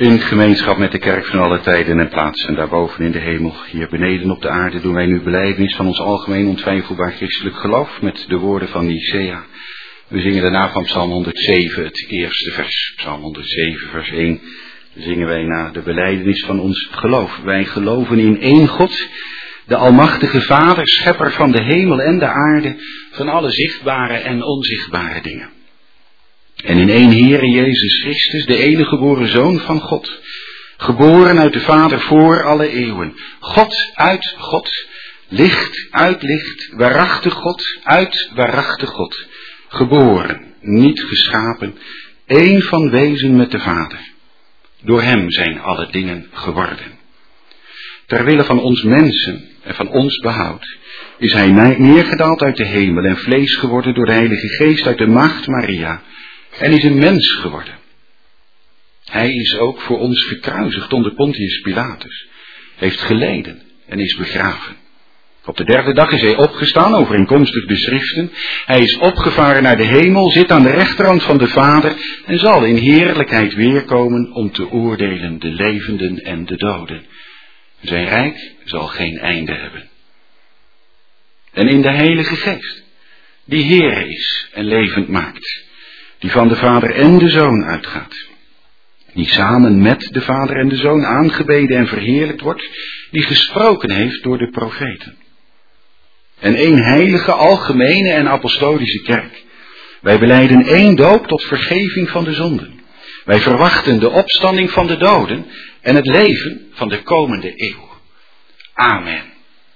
In gemeenschap met de kerk van alle tijden en plaatsen, daarboven in de hemel, hier beneden op de aarde, doen wij nu belijdenis van ons algemeen ontwijfelbaar christelijk geloof met de woorden van Nicea. We zingen daarna van Psalm honderdzeven, het eerste vers. Psalm honderdzeven, vers één, zingen wij na de belijdenis van ons geloof. Wij geloven in één God, de almachtige Vader, schepper van de hemel en de aarde, van alle zichtbare en onzichtbare dingen. En in één Heere Jezus Christus, de enige geboren Zoon van God, geboren uit de Vader voor alle eeuwen. God uit God, licht uit licht, waarachtig God uit waarachtig God. Geboren, niet geschapen, één van wezen met de Vader. Door hem zijn alle dingen geworden. Ter wille van ons mensen en van ons behoud is hij neergedaald uit de hemel en vlees geworden door de Heilige Geest uit de maagd Maria en is een mens geworden. Hij is ook voor ons gekruisigd onder Pontius Pilatus, heeft geleden en is begraven. Op de derde dag is hij opgestaan, overeenkomstig de schriften. Hij is opgevaren naar de hemel, zit aan de rechterhand van de Vader en zal in heerlijkheid weerkomen om te oordelen de levenden en de doden. Zijn rijk zal geen einde hebben. En in de Heilige Geest, die Heere is en levend maakt, die van de Vader en de Zoon uitgaat, die samen met de Vader en de Zoon aangebeden en verheerlijkt wordt, die gesproken heeft door de profeten. En één heilige, algemene en apostolische kerk. Wij belijden één doop tot vergeving van de zonden. Wij verwachten de opstanding van de doden en het leven van de komende eeuw. Amen.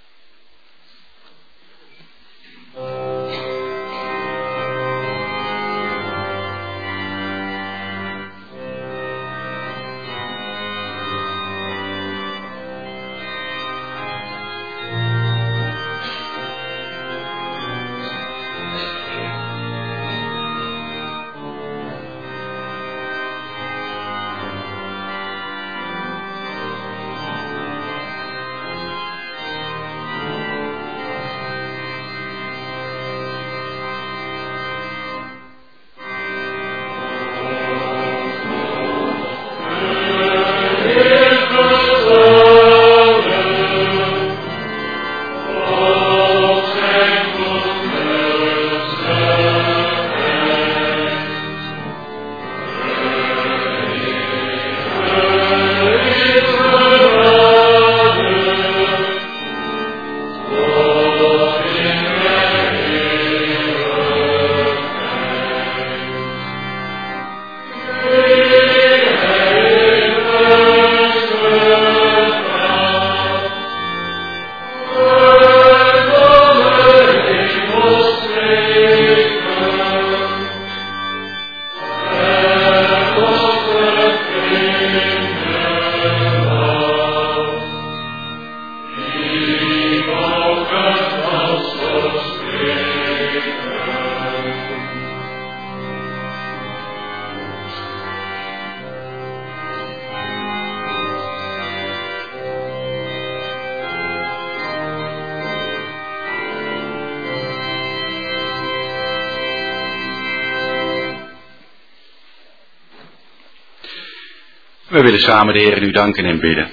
We willen samen de Heer nu danken en bidden.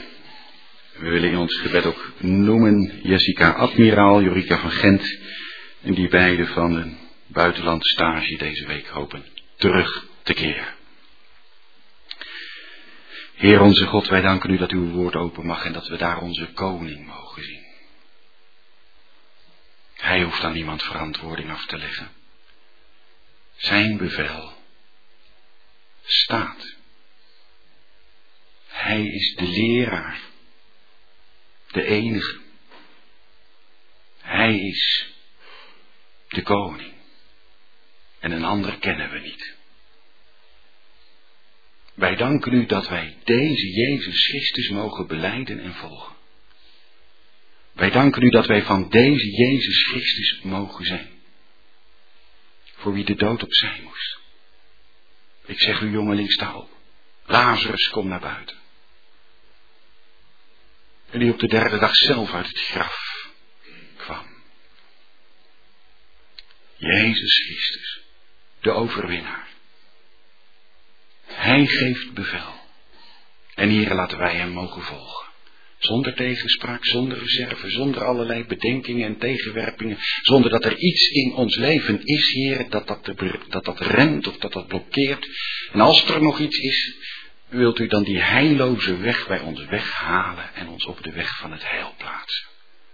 We willen in ons gebed ook noemen Jessica Admiraal, Jorika van Gent en die beiden van een buitenlandstage deze week hopen terug te keren. Heer onze God, wij danken u dat uw woord open mag en dat we daar onze koning mogen zien. Hij hoeft aan niemand verantwoording af te leggen. Zijn bevel staat. Hij is de leraar, de enige. Hij is de koning. En een ander kennen we niet. Wij danken u dat wij deze Jezus Christus mogen belijden en volgen. Wij danken u dat wij van deze Jezus Christus mogen zijn. Voor wie de dood opzij moest. Ik zeg u jongeling, sta op. Lazarus, kom naar buiten. En die op de derde dag zelf uit het graf kwam. Jezus Christus, de overwinnaar. Hij geeft bevel. En Heere, laten wij hem mogen volgen. Zonder tegenspraak, zonder reserve, zonder allerlei bedenkingen en tegenwerpingen. Zonder dat er iets in ons leven is, Heere, dat dat, dat dat remt of dat dat blokkeert. En als er nog iets is, wilt u dan die heilloze weg bij ons weghalen en ons op de weg van het heil plaatsen.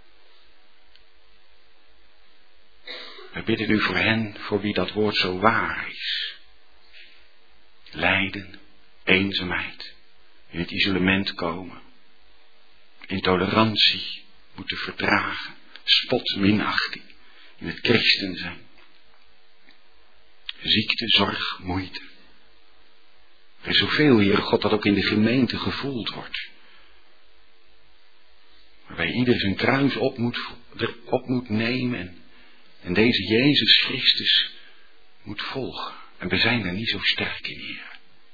We bidden u voor hen, voor wie dat woord zo waar is. Lijden, eenzaamheid, in het isolement komen. Intolerantie moeten verdragen, spot, minachting, in het christen zijn. Ziekte, zorg, moeite. Er is zoveel, Heere God, dat ook in de gemeente gevoeld wordt. Waarbij ieder zijn kruis op moet, op moet nemen en, en deze Jezus Christus moet volgen. En we zijn er niet zo sterk in, Heere.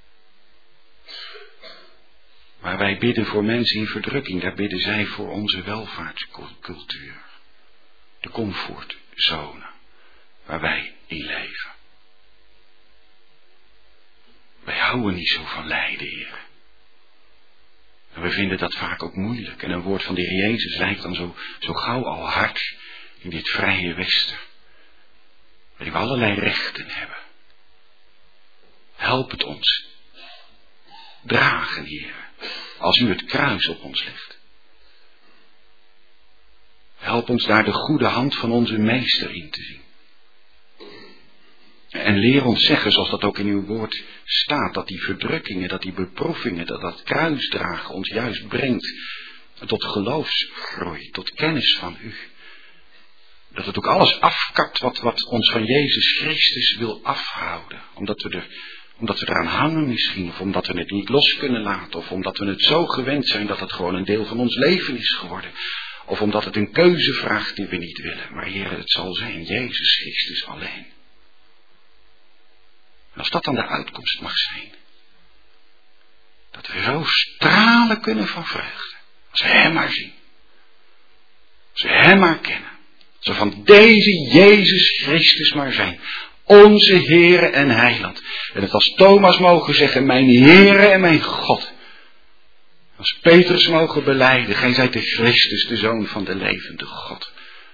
Waar wij bidden voor mensen in verdrukking, daar bidden zij voor onze welvaartscultuur. De comfortzone waar wij in leven. Wij houden niet zo van lijden, Heer. En we vinden dat vaak ook moeilijk. En een woord van de Heer Jezus lijkt dan zo, zo gauw al hard in dit vrije Westen. Waarin we allerlei rechten hebben. Help het ons. Dragen, Heer. Als u het kruis op ons legt. Help ons daar de goede hand van onze meester in te zien. En leer ons zeggen, zoals dat ook in uw woord staat, dat die verdrukkingen, dat die beproevingen, dat dat kruisdragen ons juist brengt tot geloofsgroei, tot kennis van u. Dat het ook alles afkakt wat, wat ons van Jezus Christus wil afhouden. Omdat we, er, omdat we eraan hangen misschien, of omdat we het niet los kunnen laten, of omdat we het zo gewend zijn dat het gewoon een deel van ons leven is geworden. Of omdat het een keuze vraagt die we niet willen. Maar Heer, het zal zijn Jezus Christus alleen. En als dat dan de uitkomst mag zijn, dat we zo stralen kunnen van vreugde. Als we hem maar zien. Als we hem maar kennen. Als we van deze Jezus Christus maar zijn. Onze Heere en Heiland. En het als Thomas mogen zeggen, mijn Heere en mijn God. Als Petrus mogen belijden, gij zijt de Christus, de Zoon van de levende God.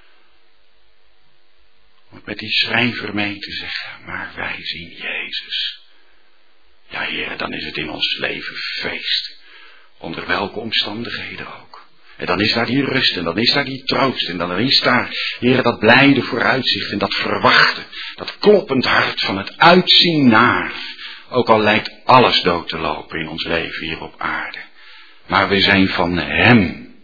Om het met die schrijver mee te zeggen, maar wij zien Jezus. Ja, Heere, dan is het in ons leven feest. Onder welke omstandigheden ook. En dan is daar die rust en dan is daar die troost en dan is daar, Heere, dat blijde vooruitzicht en dat verwachten. Dat kloppend hart van het uitzien naar. Ook al lijkt alles dood te lopen in ons leven hier op aarde. Maar we zijn van hem.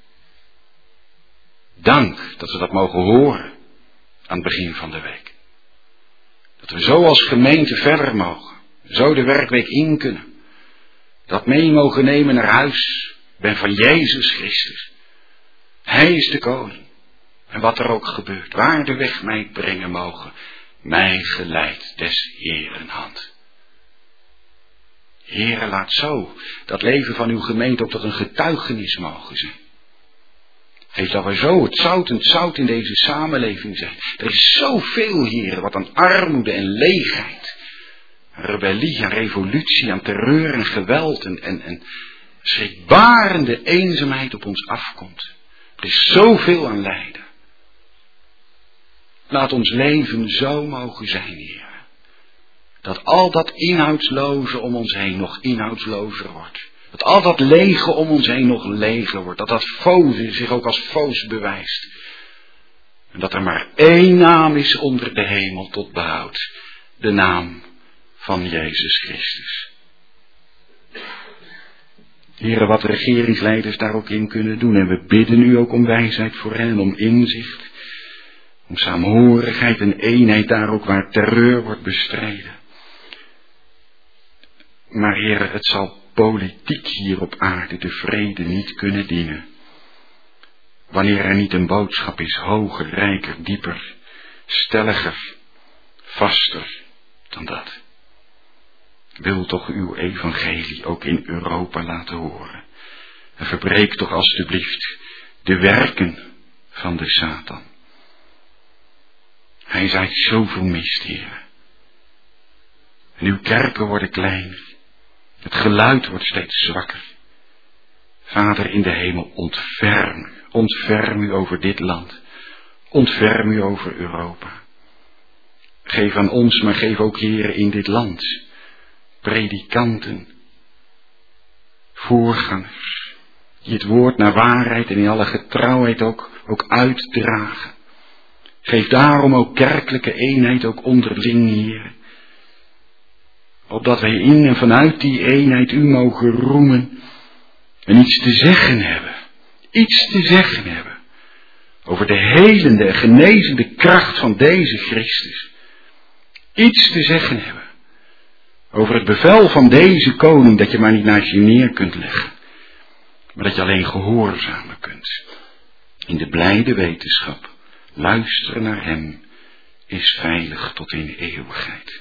Dank dat we dat mogen horen aan het begin van de week. Dat we zo als gemeente verder mogen. Zo de werkweek in kunnen. Dat mee mogen nemen naar huis. Ik ben van Jezus Christus. Hij is de koning. En wat er ook gebeurt, waar de weg mij brengen mogen, mij geleidt des Heeren hand. Heere, laat zo dat leven van uw gemeente ook tot een getuigenis mogen zijn. Geef dat we zo het zout en het zout in deze samenleving zijn. Er is zoveel, Heere, wat aan armoede en leegheid, rebellie en revolutie, aan terreur en geweld en, en, en schrikbarende eenzaamheid op ons afkomt. Er is zoveel aan lijden. Laat ons leven zo mogen zijn, Heer. Dat al dat inhoudsloze om ons heen nog inhoudslozer wordt. Dat al dat lege om ons heen nog leger wordt. Dat dat foze zich ook als foos bewijst. En dat er maar één naam is onder de hemel tot behoud. De naam van Jezus Christus. Heren, wat de regeringsleiders daar ook in kunnen doen. En we bidden u ook om wijsheid voor hen, om inzicht. Om saamhorigheid en eenheid daar ook waar terreur wordt bestreden. Maar heren, het zal politiek hier op aarde de vrede niet kunnen dienen. Wanneer er niet een boodschap is hoger, rijker, dieper, stelliger, vaster dan dat. Wil toch uw evangelie ook in Europa laten horen. En verbreek toch alstublieft de werken van de Satan. Hij zaait zoveel mist, Heer. En uw kerken worden kleiner. Het geluid wordt steeds zwakker. Vader in de hemel, ontferm u. Ontferm u over dit land. Ontferm u over Europa. Geef aan ons, maar geef ook, Heere, in dit land predikanten, voorgangers, die het woord naar waarheid en in alle getrouwheid ook, ook uitdragen. Geef daarom ook kerkelijke eenheid, ook onderling, Heere. Opdat wij in en vanuit die eenheid u mogen roemen en iets te zeggen hebben. Iets te zeggen hebben over de helende en genezende kracht van deze Christus. Iets te zeggen hebben over het bevel van deze koning, dat je maar niet naast je neer kunt leggen, maar dat je alleen gehoorzamen kunt. In de blijde wetenschap, luisteren naar hem is veilig tot in de eeuwigheid.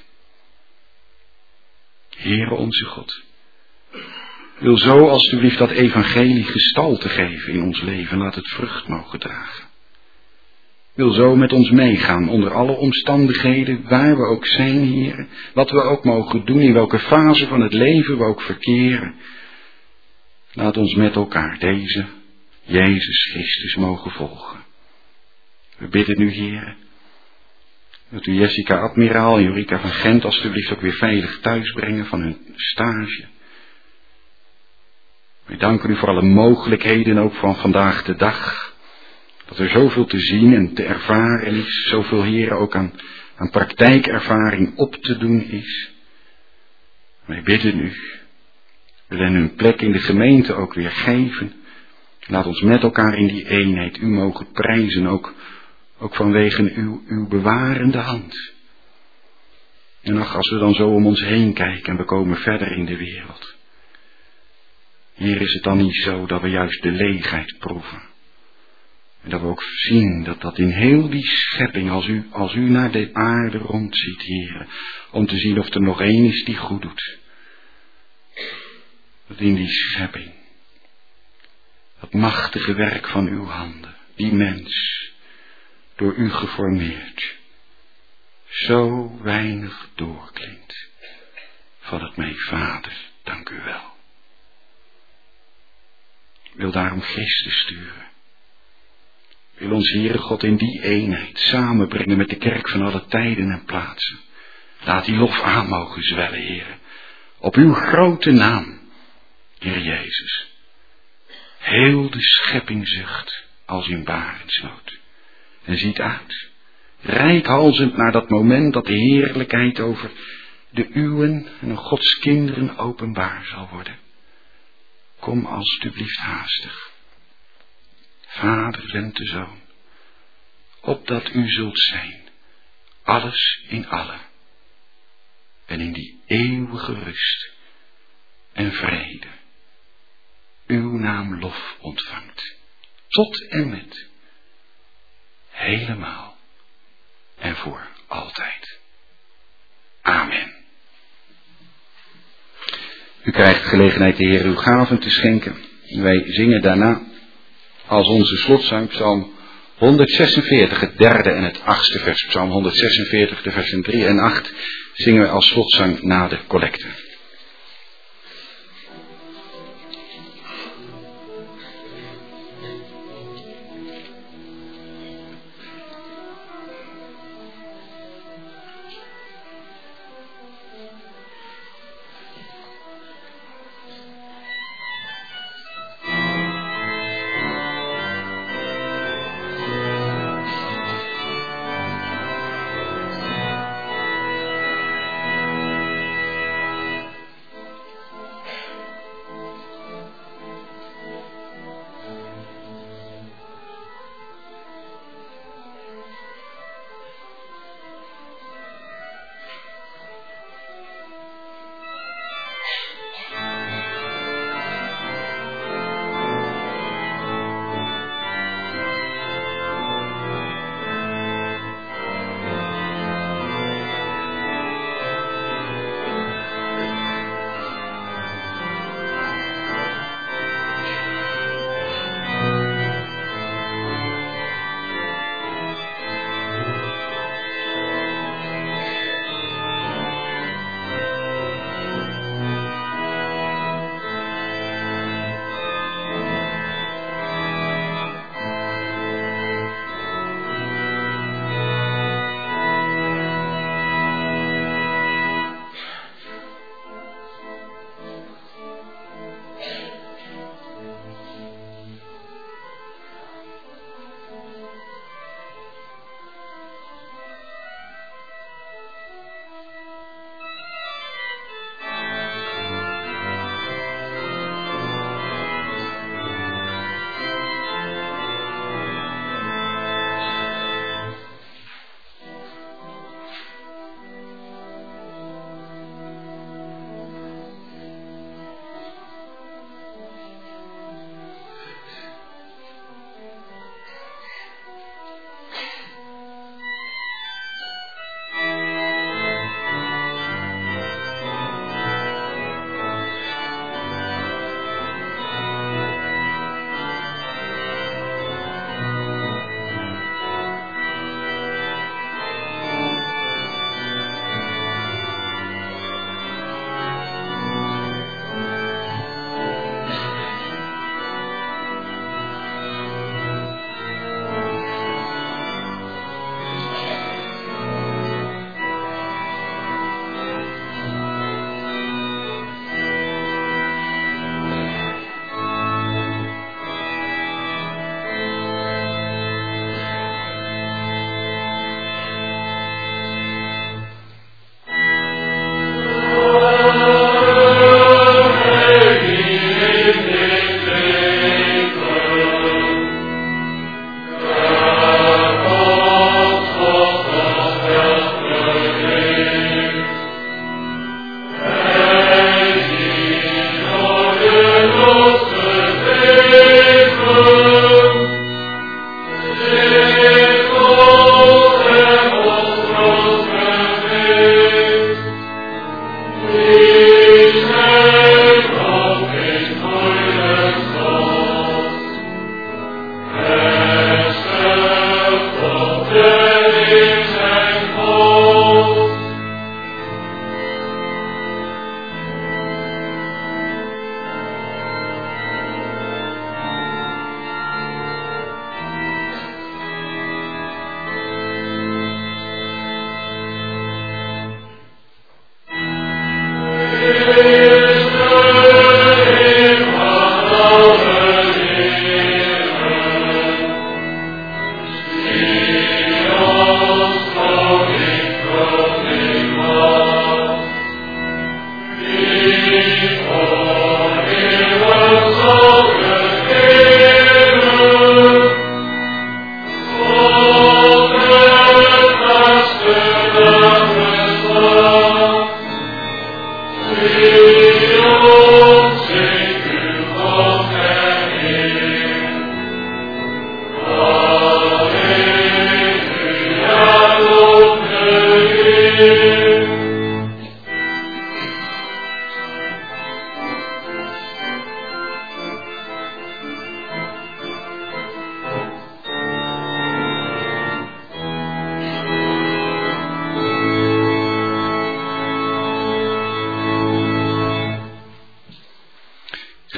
Heere onze God, wil zo alstublieft dat evangelie gestalte geven in ons leven, laat het vrucht mogen dragen. Wil zo met ons meegaan onder alle omstandigheden, waar we ook zijn, Heere, wat we ook mogen doen, in welke fase van het leven we ook verkeren. Laat ons met elkaar deze Jezus Christus mogen volgen. We bidden nu, Heere, dat u Jessica Admiraal en Jorika van Gent alstublieft ook weer veilig thuisbrengen van hun stage. We danken u voor alle mogelijkheden ook van vandaag de dag. Dat er zoveel te zien en te ervaren is, zoveel, Heere, ook aan, aan praktijkervaring op te doen is. Wij bidden u, willen hun plek in de gemeente ook weer geven. Laat ons met elkaar in die eenheid u mogen prijzen, ook, ook vanwege uw, uw bewarende hand. En ach, als we dan zo om ons heen kijken en we komen verder in de wereld. Hier is het dan niet zo dat we juist de leegheid proeven. En dat we ook zien dat dat in heel die schepping, als u, als u naar de aarde rondziet, Heere, om te zien of er nog één is die goed doet. Dat in die schepping, dat machtige werk van uw handen, die mens, door u geformeerd, zo weinig doorklinkt van het mijn Vader, dank u wel. Ik wil daarom Christus sturen. Wil ons, Heere God, in die eenheid samenbrengen met de kerk van alle tijden en plaatsen. Laat die lof aan mogen zwellen, Heere, op uw grote naam, Heer Jezus. Heel de schepping zucht als in barensnood en ziet uit, reikhalzend naar dat moment dat de heerlijkheid over de uwen en Gods kinderen openbaar zal worden. Kom alstublieft haastig. Vader, wend de Zoon, opdat u zult zijn, alles in allen, en in die eeuwige rust en vrede, uw naam lof ontvangt, tot en met, helemaal en voor altijd. Amen. U krijgt gelegenheid, de Heer, uw gaven te schenken. Wij zingen daarna als onze slotzang Psalm honderdzesenveertig, het derde en het achtste vers. Psalm honderdzesenveertig, de versen drie en acht, zingen we als slotzang na de collecte.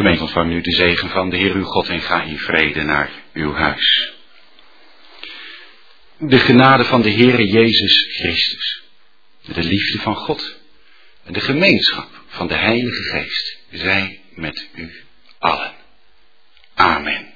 Gemeente, ontvang nu de zegen van de Heer uw God en ga in vrede naar uw huis. De genade van de Heere Jezus Christus, de liefde van God en de gemeenschap van de Heilige Geest zij met u allen. Amen.